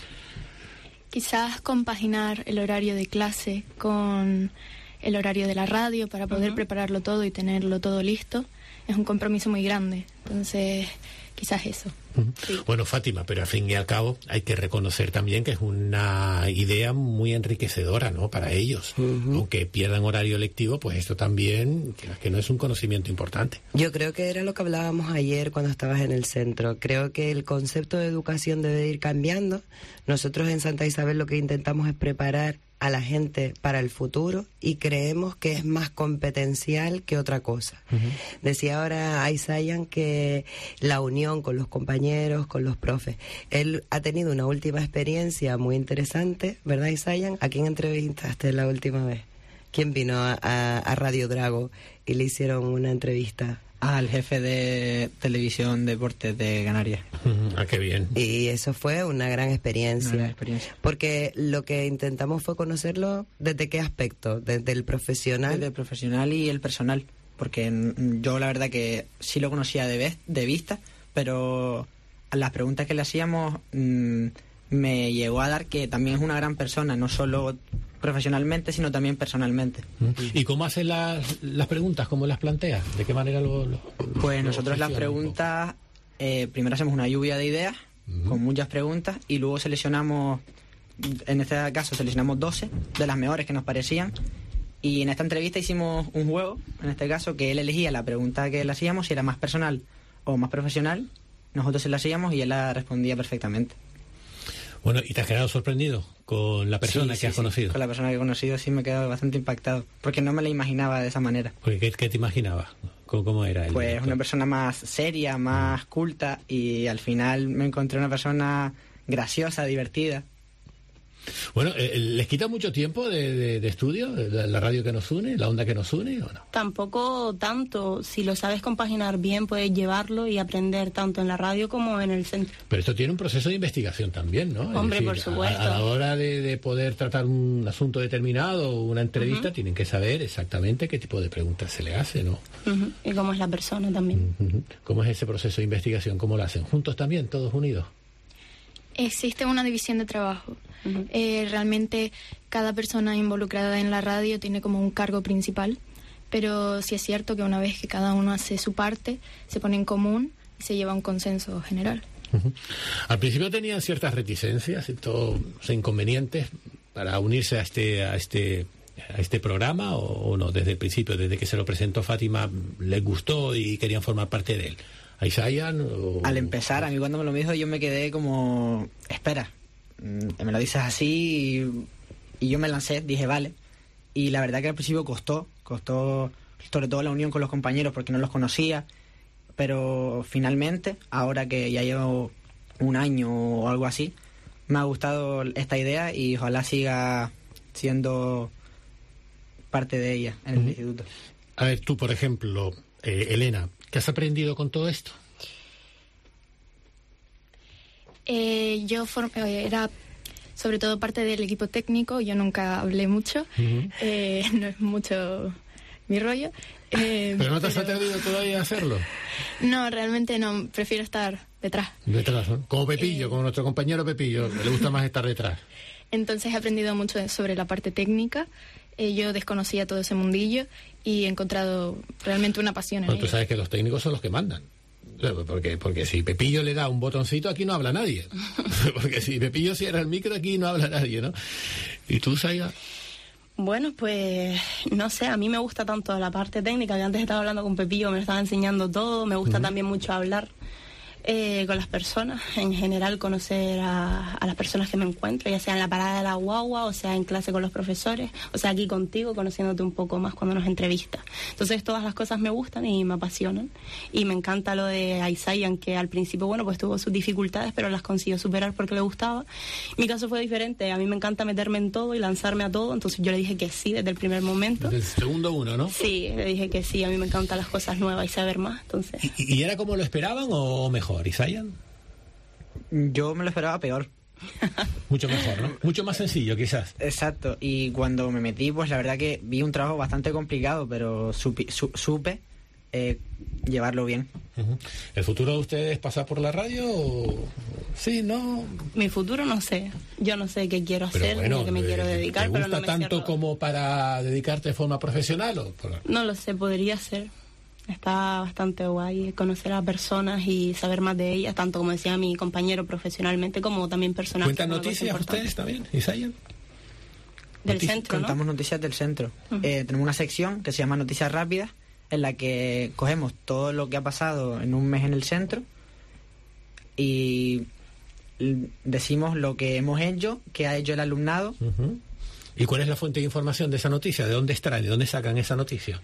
Quizás compaginar el horario de clase con el horario de la radio para poder uh-huh. prepararlo todo y tenerlo todo listo. Es un compromiso muy grande, entonces quizás eso. Uh-huh. Sí. Bueno, Fátima, pero al fin y al cabo hay que reconocer también que es una idea muy enriquecedora, ¿no?, para ellos. Uh-huh. Aunque pierdan horario lectivo, pues esto también, que no es un conocimiento importante. Yo creo que era lo que hablábamos ayer cuando estabas en el centro. Creo que el concepto de educación debe ir cambiando. Nosotros en Santa Isabel lo que intentamos es preparar a la gente para el futuro, y creemos que es más competencial que otra cosa. Uh-huh. Decía ahora Isayan que la unión con los compañeros, con los profes. Él ha tenido una última experiencia muy interesante, ¿verdad, Isayan? ¿A quién entrevistaste la última vez? ¿Quién vino a, a, a Radio Drago y le hicieron una entrevista? Al jefe de televisión deportes de Canarias. Uh-huh. Ah, qué bien. Y eso fue una gran experiencia. Una gran experiencia. Porque lo que intentamos fue conocerlo desde qué aspecto, desde el profesional. Desde el profesional y el personal. Porque yo la verdad que sí lo conocía de, vez, de vista, pero a las preguntas que le hacíamos mmm, me llegó a dar que también es una gran persona, no solo profesionalmente, sino también personalmente. ¿Y cómo haces las, las preguntas? ¿Cómo las planteas? ¿De qué manera lo...? lo pues lo nosotros las preguntas, eh, primero hacemos una lluvia de ideas, uh-huh. con muchas preguntas, y luego seleccionamos, en este caso seleccionamos doce de las mejores que nos parecían, y en esta entrevista hicimos un juego, en este caso, que él elegía la pregunta que le hacíamos, si era más personal o más profesional, nosotros se la hacíamos y él la respondía perfectamente. Bueno, ¿y te has quedado sorprendido con la persona sí, que sí, has sí. conocido? Con la persona que he conocido sí me he quedado bastante impactado, porque no me la imaginaba de esa manera. Porque, ¿qué, qué te imaginabas? ¿Cómo, cómo era él? Pues una persona más seria, más culta, y al final me encontré una persona graciosa, divertida. Bueno, eh, ¿les quita mucho tiempo de, de, de estudio, la, la radio que nos une, la onda que nos une, o no? Tampoco tanto. Si lo sabes compaginar bien, puedes llevarlo y aprender tanto en la radio como en el centro. Pero esto tiene un proceso de investigación también, ¿no? Hombre, es decir, por supuesto. A, a la hora de, de poder tratar un asunto determinado o una entrevista, uh-huh. tienen que saber exactamente qué tipo de preguntas se le hace, ¿no? Uh-huh. Y cómo es la persona también. Uh-huh. ¿Cómo es ese proceso de investigación? ¿Cómo lo hacen? ¿Juntos también, todos unidos? Existe una división de trabajo. Uh-huh. Eh, realmente cada persona involucrada en la radio tiene como un cargo principal, pero sí es cierto que una vez que cada uno hace su parte, se pone en común y se lleva a un consenso general. Uh-huh. Al principio tenían ciertas reticencias, ciertos inconvenientes para unirse a este a este a este programa, o, o no, desde el principio, desde que se lo presentó Fátima, les gustó y querían formar parte de él. ¿A Isaías? O... Al empezar, a mí cuando me lo dijo, yo me quedé como, espera, me lo dices así, y, y yo me lancé, dije vale, y la verdad que al principio costó, costó sobre todo la unión con los compañeros porque no los conocía, pero finalmente, ahora que ya llevo un año o algo así, me ha gustado esta idea y ojalá siga siendo parte de ella en el uh-huh. instituto. A ver, tú, por ejemplo, eh, Elena, ¿qué has aprendido con todo esto? Eh, yo form- eh, era sobre todo parte del equipo técnico, yo nunca hablé mucho, uh-huh. eh, no es mucho mi rollo. Eh, ¿Pero no te has pero... atrevido todavía a hacerlo? No, realmente no, prefiero estar detrás. Detrás, ¿no? Como Pepillo, eh... como nuestro compañero Pepillo, le gusta más estar detrás. Entonces he aprendido mucho sobre la parte técnica, eh, yo desconocía todo ese mundillo y he encontrado realmente una pasión en bueno, ello. Tú sabes que los técnicos son los que mandan. Porque, porque si Pepillo le da un botoncito, aquí no habla nadie. Porque si Pepillo cierra el micro, aquí no habla nadie, ¿no? ¿Y tú, Saiga? Bueno, pues no sé, a mí me gusta tanto la parte técnica, que antes estaba hablando con Pepillo, me estaba enseñando todo, me gusta uh-huh. también mucho hablar eh, con las personas, en general conocer a, a las personas que me encuentro, ya sea en la parada de la guagua, o sea en clase con los profesores, o sea aquí contigo, conociéndote un poco más cuando nos entrevistas. Entonces todas las cosas me gustan y me apasionan, y me encanta lo de Isayan, que al principio, bueno, pues tuvo sus dificultades, pero las consiguió superar porque le gustaba. Mi caso fue diferente, a mí me encanta meterme en todo y lanzarme a todo, entonces yo le dije que sí desde el primer momento. Desde el segundo uno, ¿no? Sí, le dije que sí, a mí me encantan las cosas nuevas y saber más, entonces... ¿Y, y era como lo esperaban o mejor? ¿Isayan? Yo me lo esperaba peor. Mucho mejor, ¿no? Mucho más sencillo, quizás. Exacto, y cuando me metí, pues la verdad que vi un trabajo bastante complicado, pero supi, su, supe eh, llevarlo bien. Uh-huh. ¿El futuro de ustedes pasa por la radio o...? Sí, ¿no? Mi futuro no sé. Yo no sé qué quiero hacer, bueno, ni a qué me quiero dedicar. ¿Te gusta pero no me tanto cierro. como para dedicarte de forma profesional? ¿O por... No lo sé, podría ser. Está bastante guay conocer a personas y saber más de ellas, tanto como decía mi compañero profesionalmente, como también personalmente. ¿Cuentan noticias ustedes también, Isayan? Del Notici- centro, ¿no? Contamos noticias del centro. Uh-huh. Eh, tenemos una sección que se llama Noticias Rápidas, en la que cogemos todo lo que ha pasado en un mes en el centro y decimos lo que hemos hecho, que ha hecho el alumnado. Uh-huh. ¿Y cuál es la fuente de información de esa noticia? ¿De dónde extraen? ¿De dónde sacan esa noticia?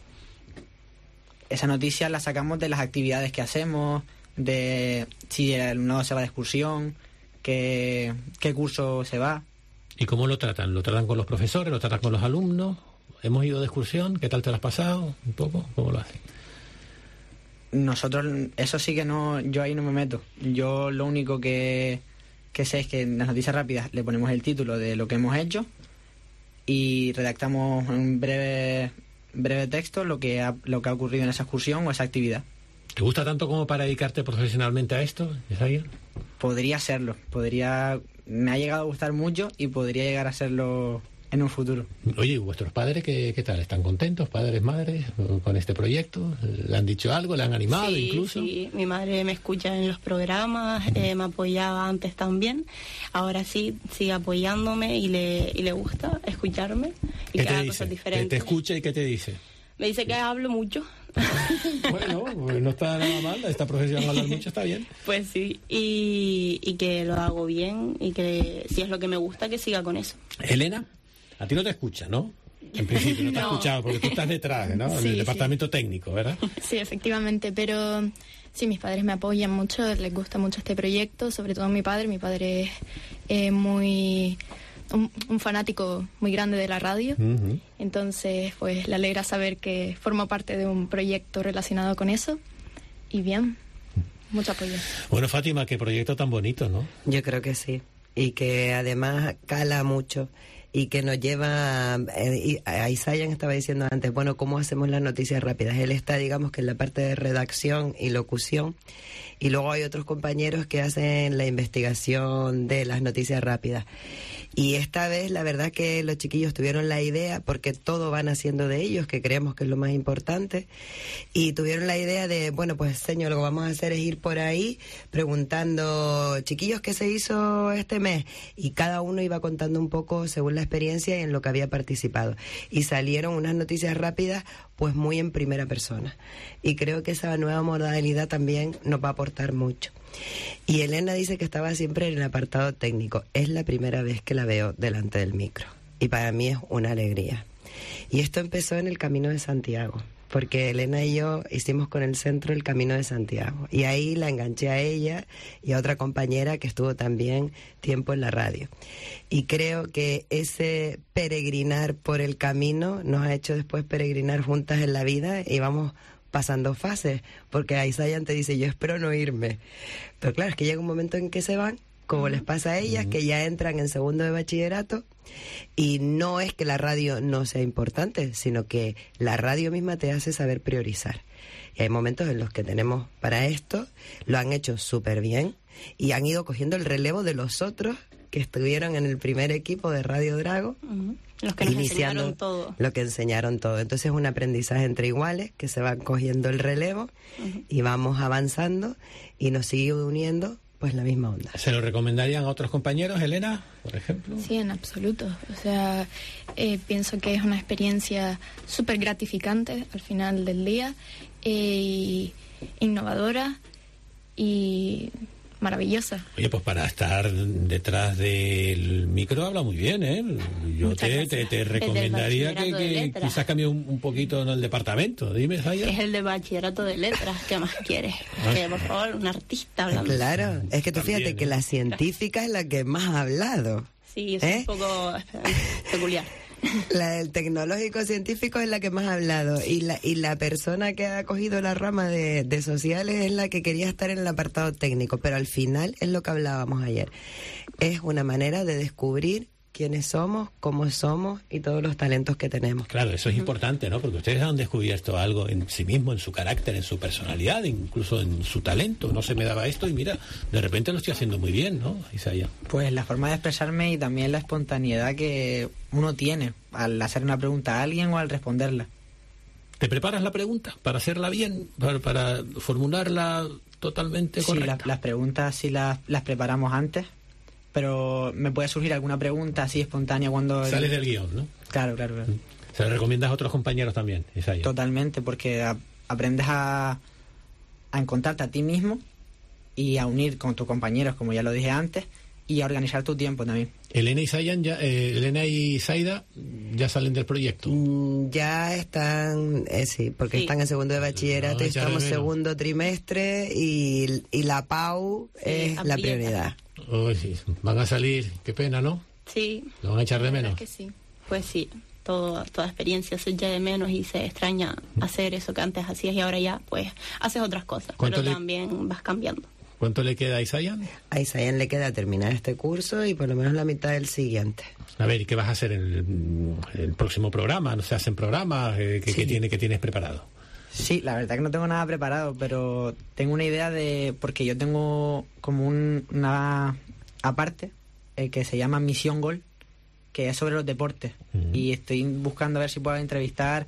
Esa noticia la sacamos de las actividades que hacemos, de si el alumnado se va de excursión, qué, qué curso se va. ¿Y cómo lo tratan? ¿Lo tratan con los profesores? ¿Lo tratan con los alumnos? ¿Hemos ido de excursión? ¿Qué tal te lo has pasado? ¿Un poco? ¿Cómo lo hacen? Nosotros, eso sí que no, yo ahí no me meto. Yo lo único que, que sé es que en las noticias rápidas le ponemos el título de lo que hemos hecho y redactamos un breve... breve texto lo que ha, lo que ha ocurrido en esa excursión o esa actividad. ¿Te gusta tanto como para dedicarte profesionalmente a esto, Isayan? Podría serlo, podría, me ha llegado a gustar mucho y podría llegar a serlo en un futuro. Oye, ¿y vuestros padres qué, qué tal? ¿Están contentos, padres, madres, con este proyecto? ¿Le han dicho algo? ¿Le han animado sí, incluso? Sí, mi madre me escucha en los programas, eh, me apoyaba antes también, ahora sí, sigue apoyándome y le, y le gusta escucharme y que haga cosas diferentes. ¿Te, te escucha y qué te dice? Me dice que hablo mucho. Bueno, pues no está nada mal, esta profesión hablar mucho está bien. Pues sí, y, y que lo hago bien y que si es lo que me gusta, que siga con eso. Elena, a ti no te escucha, ¿no? En principio no te no. ha escuchado porque tú estás detrás, ¿no? En sí, el departamento sí. técnico, ¿verdad? Sí, efectivamente, pero sí, mis padres me apoyan mucho, les gusta mucho este proyecto, sobre todo mi padre. Mi padre es eh, muy... Un, un fanático muy grande de la radio, uh-huh. Entonces pues le alegra saber que formo parte de un proyecto relacionado con eso y bien, mucho apoyo. Bueno, Fátima, qué proyecto tan bonito, ¿no? Yo creo que sí, y que además cala mucho y que nos lleva, eh, a Isayan estaba diciendo antes, bueno, ¿cómo hacemos las noticias rápidas? Él está, digamos, que en la parte de redacción y locución, y luego hay otros compañeros que hacen la investigación de las noticias rápidas. Y esta vez la verdad que los chiquillos tuvieron la idea, porque todo van haciendo de ellos, que creemos que es lo más importante, y tuvieron la idea de, bueno, pues señor, lo que vamos a hacer es ir por ahí preguntando, chiquillos, ¿qué se hizo este mes? Y cada uno iba contando un poco según la experiencia y en lo que había participado. Y salieron unas noticias rápidas, pues muy en primera persona. Y creo que esa nueva modalidad también nos va a aportar mucho. Y Elena dice que estaba siempre en el apartado técnico. Es la primera vez que la veo delante del micro y para mí es una alegría. Y esto empezó en el Camino de Santiago. porque Elena y yo hicimos con el centro el Camino de Santiago, y ahí la enganché a ella y a otra compañera que estuvo también tiempo en la radio. Y creo que ese peregrinar por el camino nos ha hecho después peregrinar juntas en la vida, y vamos pasando fases, porque Aisayan te dice, yo espero no irme, pero claro, es que llega un momento en que se van, como uh-huh. les pasa a ellas, uh-huh. que ya entran en segundo de bachillerato, y no es que la radio no sea importante, sino que la radio misma te hace saber priorizar. Y hay momentos en los que tenemos para esto, lo han hecho súper bien, y han ido cogiendo el relevo de los otros que estuvieron en el primer equipo de Radio Drago, uh-huh. los que nos enseñaron todo. Lo que enseñaron todo. Entonces es un aprendizaje entre iguales, que se van cogiendo el relevo uh-huh. y vamos avanzando, y nos sigue uniendo pues la misma onda. ¿Se lo recomendarían a otros compañeros, Elena, por ejemplo? Sí, en absoluto. O sea, eh, pienso que es una experiencia súper gratificante al final del día, eh, innovadora y maravillosa. Oye, pues para estar detrás del micro habla muy bien, ¿eh? Yo te, te, te recomendaría que, que quizás cambie un, un poquito en el departamento. Dime, Zaya. Es el de bachillerato de letras. ¿Qué más quieres? Ah. Que, por favor, un artista hablando. Claro, es que tú También, fíjate ¿eh? que la científica es la que más ha hablado. Sí, es ¿Eh? un poco peculiar. La del tecnológico científico es la que más ha hablado, y la y la persona que ha cogido la rama de, de sociales es la que quería estar en el apartado técnico, pero al final es lo que hablábamos ayer, es una manera de descubrir quiénes somos, cómo somos y todos los talentos que tenemos. Claro, eso es uh-huh. importante, ¿no? Porque ustedes han descubierto algo en sí mismo, en su carácter, en su personalidad, incluso en su talento. No se me daba esto y mira, de repente lo estoy haciendo muy bien, ¿no, Isaías? Pues la forma de expresarme y también la espontaneidad que uno tiene al hacer una pregunta a alguien o al responderla. ¿Te preparas la pregunta para hacerla bien, para, para formularla totalmente correcta? Sí, la, las preguntas sí las, las preparamos antes, pero me puede surgir alguna pregunta así espontánea cuando... Sales del guión, ¿no? Claro, claro, claro. ¿Se lo recomiendas a otros compañeros también, Isaías? Totalmente, porque a, aprendes a, a encontrarte a ti mismo y a unir con tus compañeros, como ya lo dije antes, y a organizar tu tiempo también. Elena y Zayan ya, eh, Elena y Zaida ya salen del proyecto. Mm, ya están, eh, sí, porque sí. están en segundo de bachillerato, no, y estamos segundo trimestre, y, y la P A U sí, es aprieta. La prioridad. Oh, sí. Van a salir, qué pena, ¿no? Sí. ¿Lo van a echar de menos? Que sí. Pues sí, todo, toda experiencia se echa de menos y se extraña hacer eso que antes hacías, y ahora ya pues haces otras cosas, pero le... también vas cambiando. ¿Cuánto le queda a Isayan? A Isayan le queda terminar este curso y por lo menos la mitad del siguiente. A ver, ¿y qué vas a hacer en el, el próximo programa? ¿No se hacen programas? Eh, ¿qué, sí. ¿qué, tiene, ¿Qué tienes preparado? Sí, la verdad que no tengo nada preparado, pero tengo una idea de... Porque yo tengo como un, una aparte eh, que se llama Misión Gol, que es sobre los deportes. Uh-huh. Y estoy buscando a ver si puedo entrevistar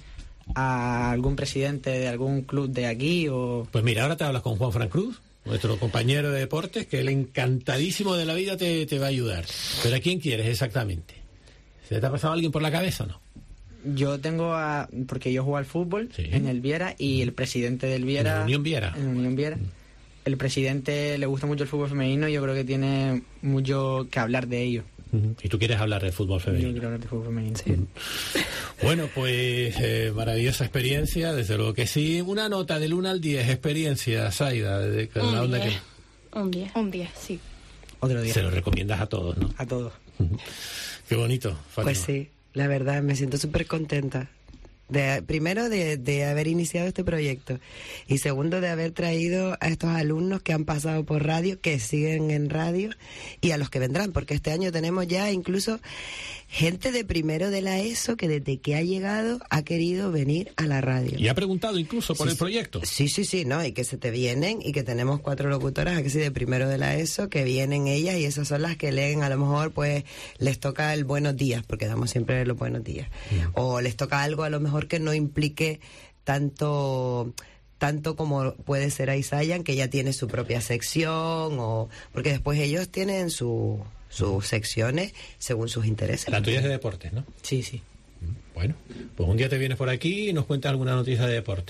a algún presidente de algún club de aquí o... Pues mira, ahora te hablas con Juan Fran Cruz, nuestro compañero de deportes, que él encantadísimo de la vida te, te va a ayudar. ¿Pero a quién quieres exactamente? ¿Se te ha pasado alguien por la cabeza o no? Yo tengo a... Porque yo juego al fútbol sí. en el Viera, y el presidente del Viera... ¿En la Unión Viera? En la Unión Viera. Mm. El presidente le gusta mucho el fútbol femenino y yo creo que tiene mucho que hablar de ello. Uh-huh. ¿Y tú quieres hablar del fútbol femenino? Yo quiero hablar del fútbol femenino, sí. Uh-huh. Bueno, pues eh, maravillosa experiencia, desde luego que sí. Una nota del uno al diez, experiencia, Zaida, de un la onda diez. que... Un diez. Un diez, sí. Otro día. Se lo recomiendas a todos, ¿no? A todos. Uh-huh. Qué bonito, Fátima. Pues sí, la verdad, me siento súper contenta. De, primero de, de haber iniciado este proyecto, y segundo de haber traído a estos alumnos que han pasado por radio, que siguen en radio, y a los que vendrán, porque este año tenemos ya incluso gente de primero de la ESO que desde que ha llegado ha querido venir a la radio. Y ha preguntado incluso por sí, el proyecto. Sí, sí, sí, no, y que se te vienen, y que tenemos cuatro locutoras aquí de primero de la ESO, que vienen ellas, y esas son las que leen, a lo mejor pues les toca el buenos días, porque damos siempre los buenos días, mm. o les toca algo a lo mejor que no implique tanto... tanto como puede ser a Isayan, que ya tiene su propia sección, o porque después ellos tienen su, sus secciones según sus intereses. La tuya es de deportes, ¿no? Sí, sí. Bueno, pues un día te vienes por aquí y nos cuentas alguna noticia de deporte.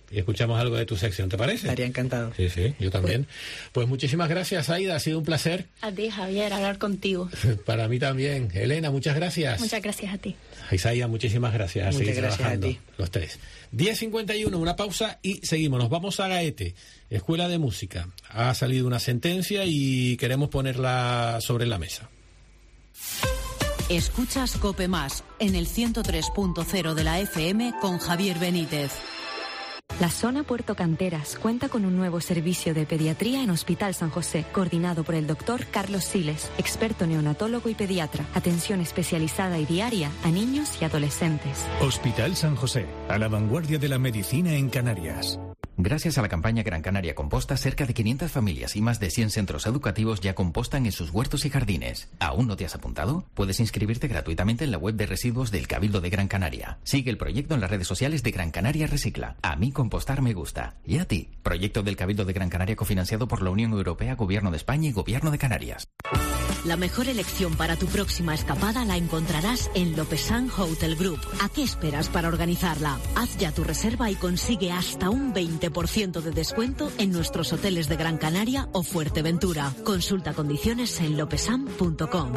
y escuchamos algo de tu sección, ¿te parece? Estaría encantado. Sí, sí, yo también. Pues muchísimas gracias, Aida, ha sido un placer. A ti, Javier, hablar contigo. Para mí también. Elena, muchas gracias. Muchas gracias a ti. Isaías, muchísimas gracias. A Muchas seguir gracias trabajando, a ti. los tres. diez cincuenta y uno, una pausa y seguimos. Nos vamos a Gaete, Escuela de Música. Ha salido una sentencia y queremos ponerla sobre la mesa. Escuchas COPE Más en el ciento tres punto cero de la F M con Javier Benítez. La zona Puerto Canteras cuenta con un nuevo servicio de pediatría en Hospital San José, coordinado por el doctor Carlos Siles, experto neonatólogo y pediatra. Atención especializada y diaria a niños y adolescentes. Hospital San José, a la vanguardia de la medicina en Canarias. Gracias a la campaña Gran Canaria Composta, cerca de quinientas familias y más de cien centros educativos ya compostan en sus huertos y jardines. ¿Aún no te has apuntado? Puedes inscribirte gratuitamente en la web de residuos del Cabildo de Gran Canaria. Sigue el proyecto en las redes sociales de Gran Canaria Recicla. A mí compostar me gusta. ¿Y a ti? Proyecto del Cabildo de Gran Canaria cofinanciado por la Unión Europea, Gobierno de España y Gobierno de Canarias. La mejor elección para tu próxima escapada la encontrarás en Lopesan Hotel Group. ¿A qué esperas para organizarla? Haz ya tu reserva y consigue hasta un veinte por ciento de descuento en nuestros hoteles de Gran Canaria o Fuerteventura. Consulta condiciones en lopesan punto com.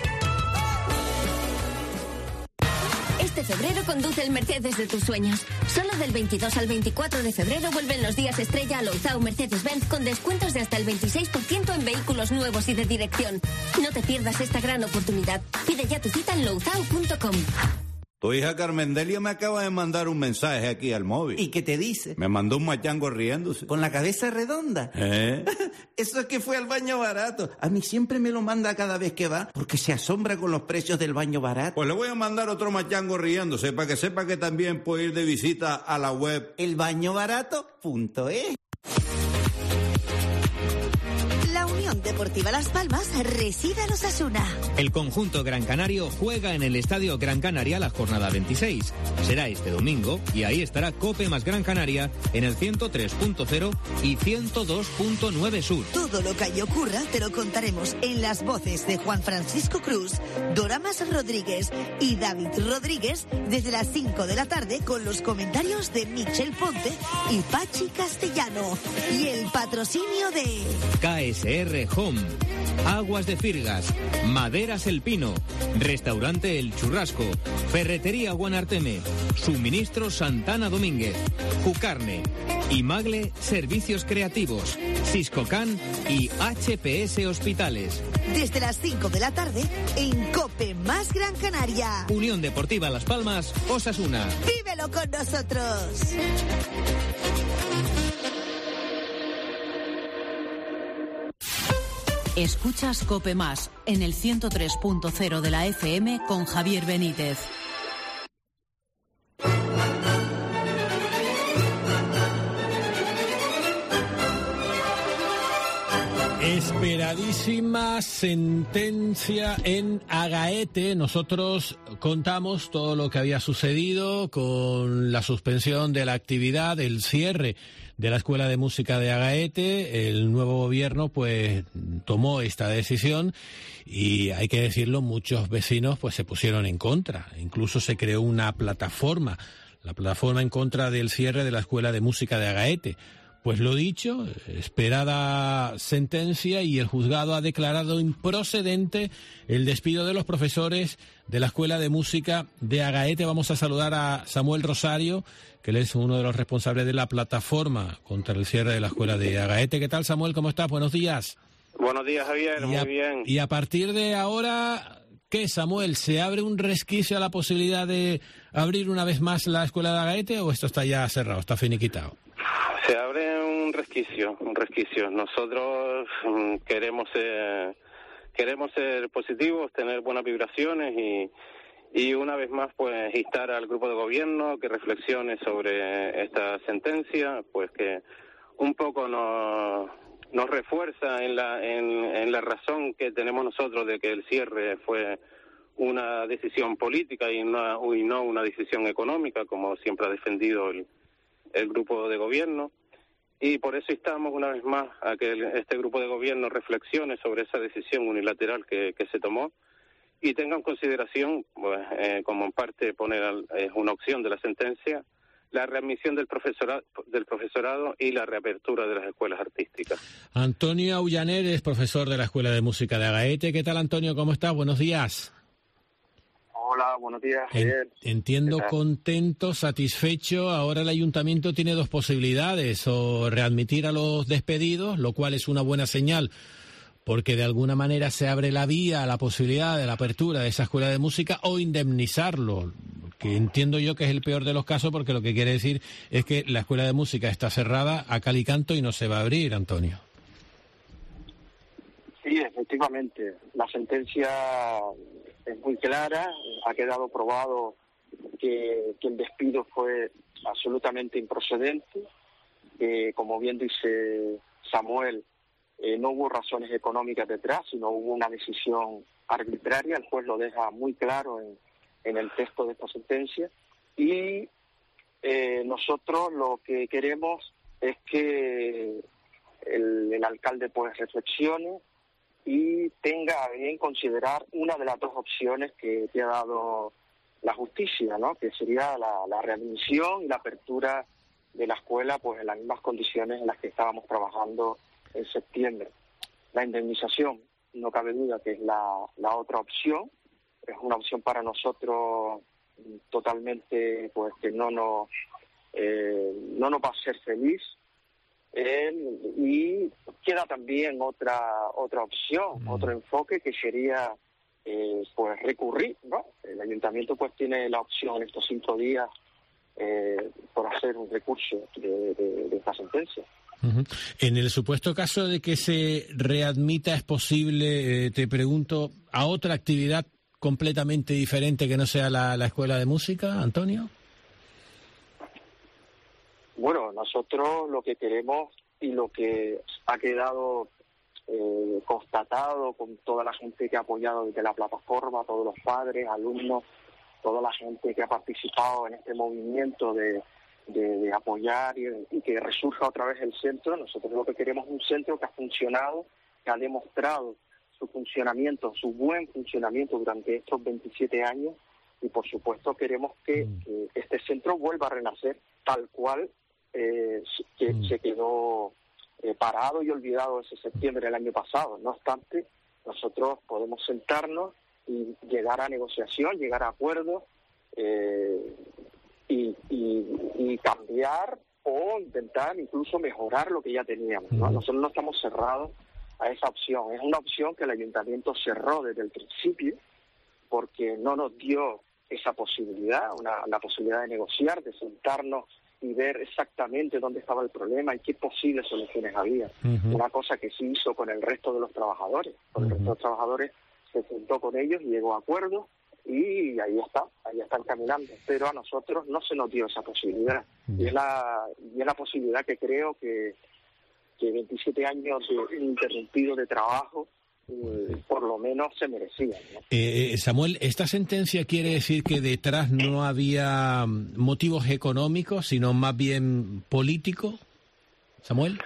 Este febrero conduce el Mercedes de tus sueños. Solo del veintidós al veinticuatro de febrero vuelven los días estrella a Louzao Mercedes-Benz con descuentos de hasta el veintiséis por ciento en vehículos nuevos y de dirección. No te pierdas esta gran oportunidad. Pide ya tu cita en louzao punto com. Tu hija Carmendelia me acaba de mandar un mensaje aquí al móvil. ¿Y qué te dice? Me mandó un machango riéndose. ¿Con la cabeza redonda? ¿Eh? Eso es que fue al baño barato. A mí siempre me lo manda cada vez que va, porque se asombra con los precios del baño barato. Pues le voy a mandar otro machango riéndose, para que sepa que también puede ir de visita a la web el baño barato punto es. La Unión Deportiva Las Palmas recibe a los Osasuna. El conjunto Gran Canario juega en el Estadio Gran Canaria la jornada veintiséis. Será este domingo y ahí estará COPE más Gran Canaria en el ciento tres punto cero y ciento dos punto nueve Sur. Todo lo que allí ocurra te lo contaremos en las voces de Juan Francisco Cruz, Doramas Rodríguez y David Rodríguez desde las cinco de la tarde con los comentarios de Michel Ponte y Pachi Castellano y el patrocinio de K S R Home, Aguas de Firgas, Maderas El Pino, Restaurante El Churrasco, Ferretería Guanarteme, Suministro Santana Domínguez, Jucarne, Imagle Servicios Creativos, Siscocan y H P S Hospitales. Desde las cinco de la tarde en COPE más Gran Canaria. Unión Deportiva Las Palmas, Osasuna. ¡Vívelo con nosotros! Escuchas COPE Más en el ciento tres punto cero de la F M con Javier Benítez. Esperadísima sentencia en Agaete. Nosotros contamos todo lo que había sucedido con la suspensión de la actividad, el cierre de la Escuela de Música de Agaete. El nuevo gobierno pues tomó esta decisión y hay que decirlo, muchos vecinos pues se pusieron en contra. Incluso se creó una plataforma, la plataforma en contra del cierre de la Escuela de Música de Agaete. Pues lo dicho, esperada sentencia y el juzgado ha declarado improcedente el despido de los profesores de la Escuela de Música de Agaete. Vamos a saludar a Samuel Rosario, que él es uno de los responsables de la plataforma contra el cierre de la Escuela de Agaete. ¿Qué tal, Samuel? ¿Cómo estás? Buenos días. Buenos días, Javier. Muy bien. Y a partir de ahora, ¿qué, Samuel? ¿Se abre un resquicio a la posibilidad de abrir una vez más la Escuela de Agaete o esto está ya cerrado, está finiquitado? Se abre un resquicio, un resquicio. Nosotros mm, queremos ser, queremos ser positivos, tener buenas vibraciones y, y una vez más pues instar al grupo de gobierno que reflexione sobre esta sentencia, pues que un poco nos, nos refuerza en la, en, en la razón que tenemos nosotros de que el cierre fue una decisión política y no, y no una decisión económica, como siempre ha defendido el el grupo de gobierno, y por eso instamos una vez más a que el, este grupo de gobierno reflexione sobre esa decisión unilateral que, que se tomó y tenga en consideración, pues, eh, como en parte poner al, es una opción de la sentencia, la readmisión del profesorado, del profesorado y la reapertura de las escuelas artísticas. Antonio Aullaner es profesor de la Escuela de Música de Agaete. ¿Qué tal, Antonio? ¿Cómo estás? Buenos días. Hola, buenos días. En, entiendo contento, satisfecho. Ahora el ayuntamiento tiene dos posibilidades: o readmitir a los despedidos, lo cual es una buena señal, porque de alguna manera se abre la vía a la posibilidad de la apertura de esa escuela de música, o indemnizarlo, que entiendo yo que es el peor de los casos, porque lo que quiere decir es que la escuela de música está cerrada a cal y canto y no se va a abrir, Antonio. Sí, efectivamente. La sentencia es muy clara. Ha quedado probado que, que el despido fue absolutamente improcedente. Eh, como bien dice Samuel, eh, no hubo razones económicas detrás, sino hubo una decisión arbitraria. El juez lo deja muy claro en, en el texto de esta sentencia. Y eh, nosotros lo que queremos es que el, el alcalde pues reflexione y tenga a bien considerar una de las dos opciones que te ha dado la justicia, ¿no? Que sería la, la readmisión y la apertura de la escuela pues en las mismas condiciones en las que estábamos trabajando en septiembre. La indemnización, no cabe duda que es la, la otra opción, es una opción para nosotros totalmente pues que no nos, eh, no nos va a hacer feliz. Eh, y queda también otra otra opción, mm. otro enfoque que sería eh, pues recurrir, ¿no? El ayuntamiento pues tiene la opción en estos cinco días eh, por hacer un recurso de, de, de esta sentencia. Uh-huh. En el supuesto caso de que se readmita, ¿es posible, eh, te pregunto, a otra actividad completamente diferente que no sea la, la escuela de música, Antonio? Bueno, nosotros lo que queremos y lo que ha quedado eh, constatado con toda la gente que ha apoyado desde la plataforma, todos los padres, alumnos, toda la gente que ha participado en este movimiento de, de, de apoyar y, y que resurja otra vez el centro. Nosotros lo que queremos es un centro que ha funcionado, que ha demostrado su funcionamiento, su buen funcionamiento durante estos veintisiete años, y por supuesto queremos que, que este centro vuelva a renacer tal cual Eh, que mm. se quedó eh, parado y olvidado ese septiembre del año pasado. No obstante, nosotros podemos sentarnos y llegar a negociación, llegar a acuerdos eh, y, y, y cambiar o intentar incluso mejorar lo que ya teníamos, ¿no? Nosotros no estamos cerrados a esa opción. Es una opción que el ayuntamiento cerró desde el principio porque no nos dio esa posibilidad, una, la posibilidad de negociar, de sentarnos y ver exactamente dónde estaba el problema y qué posibles soluciones había. Uh-huh. Una cosa que sí hizo con el resto de los trabajadores. Con el uh-huh. resto de los trabajadores se sentó con ellos y llegó a acuerdos y ahí está, ahí están caminando. Pero a nosotros no se nos dio esa posibilidad. Uh-huh. Y es la, y es la posibilidad que creo que, que veintisiete años de interrumpido de trabajo por lo menos se merecían, ¿no? Eh, Samuel, ¿esta sentencia quiere decir que detrás no había motivos económicos, sino más bien políticos? Samuel.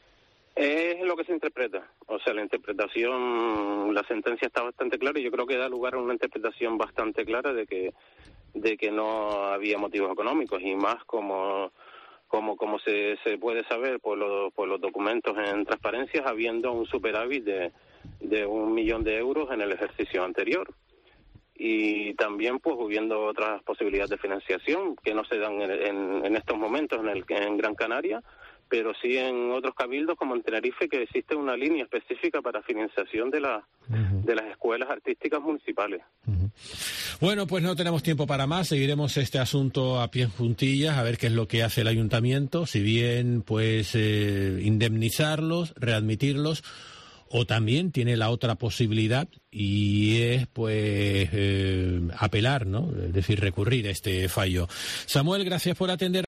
Es lo que se interpreta. O sea, la interpretación, la sentencia está bastante clara y yo creo que da lugar a una interpretación bastante clara de que de que no había motivos económicos, y más como como como se, se puede saber por los, por los documentos en transparencias, habiendo un superávit de de un millón de euros en el ejercicio anterior, y también pues hubiendo otras posibilidades de financiación que no se dan en, en, en estos momentos en, el, en Gran Canaria, pero sí en otros cabildos como en Tenerife, que existe una línea específica para financiación de, la, uh-huh. de las escuelas artísticas municipales. Uh-huh. Bueno, pues no tenemos tiempo para más, seguiremos este asunto a pie juntillas, a ver qué es lo que hace el ayuntamiento, si bien pues eh, indemnizarlos, readmitirlos, o también tiene la otra posibilidad, y es pues eh, apelar, ¿no? Es decir, recurrir a este fallo. Samuel, gracias por atender.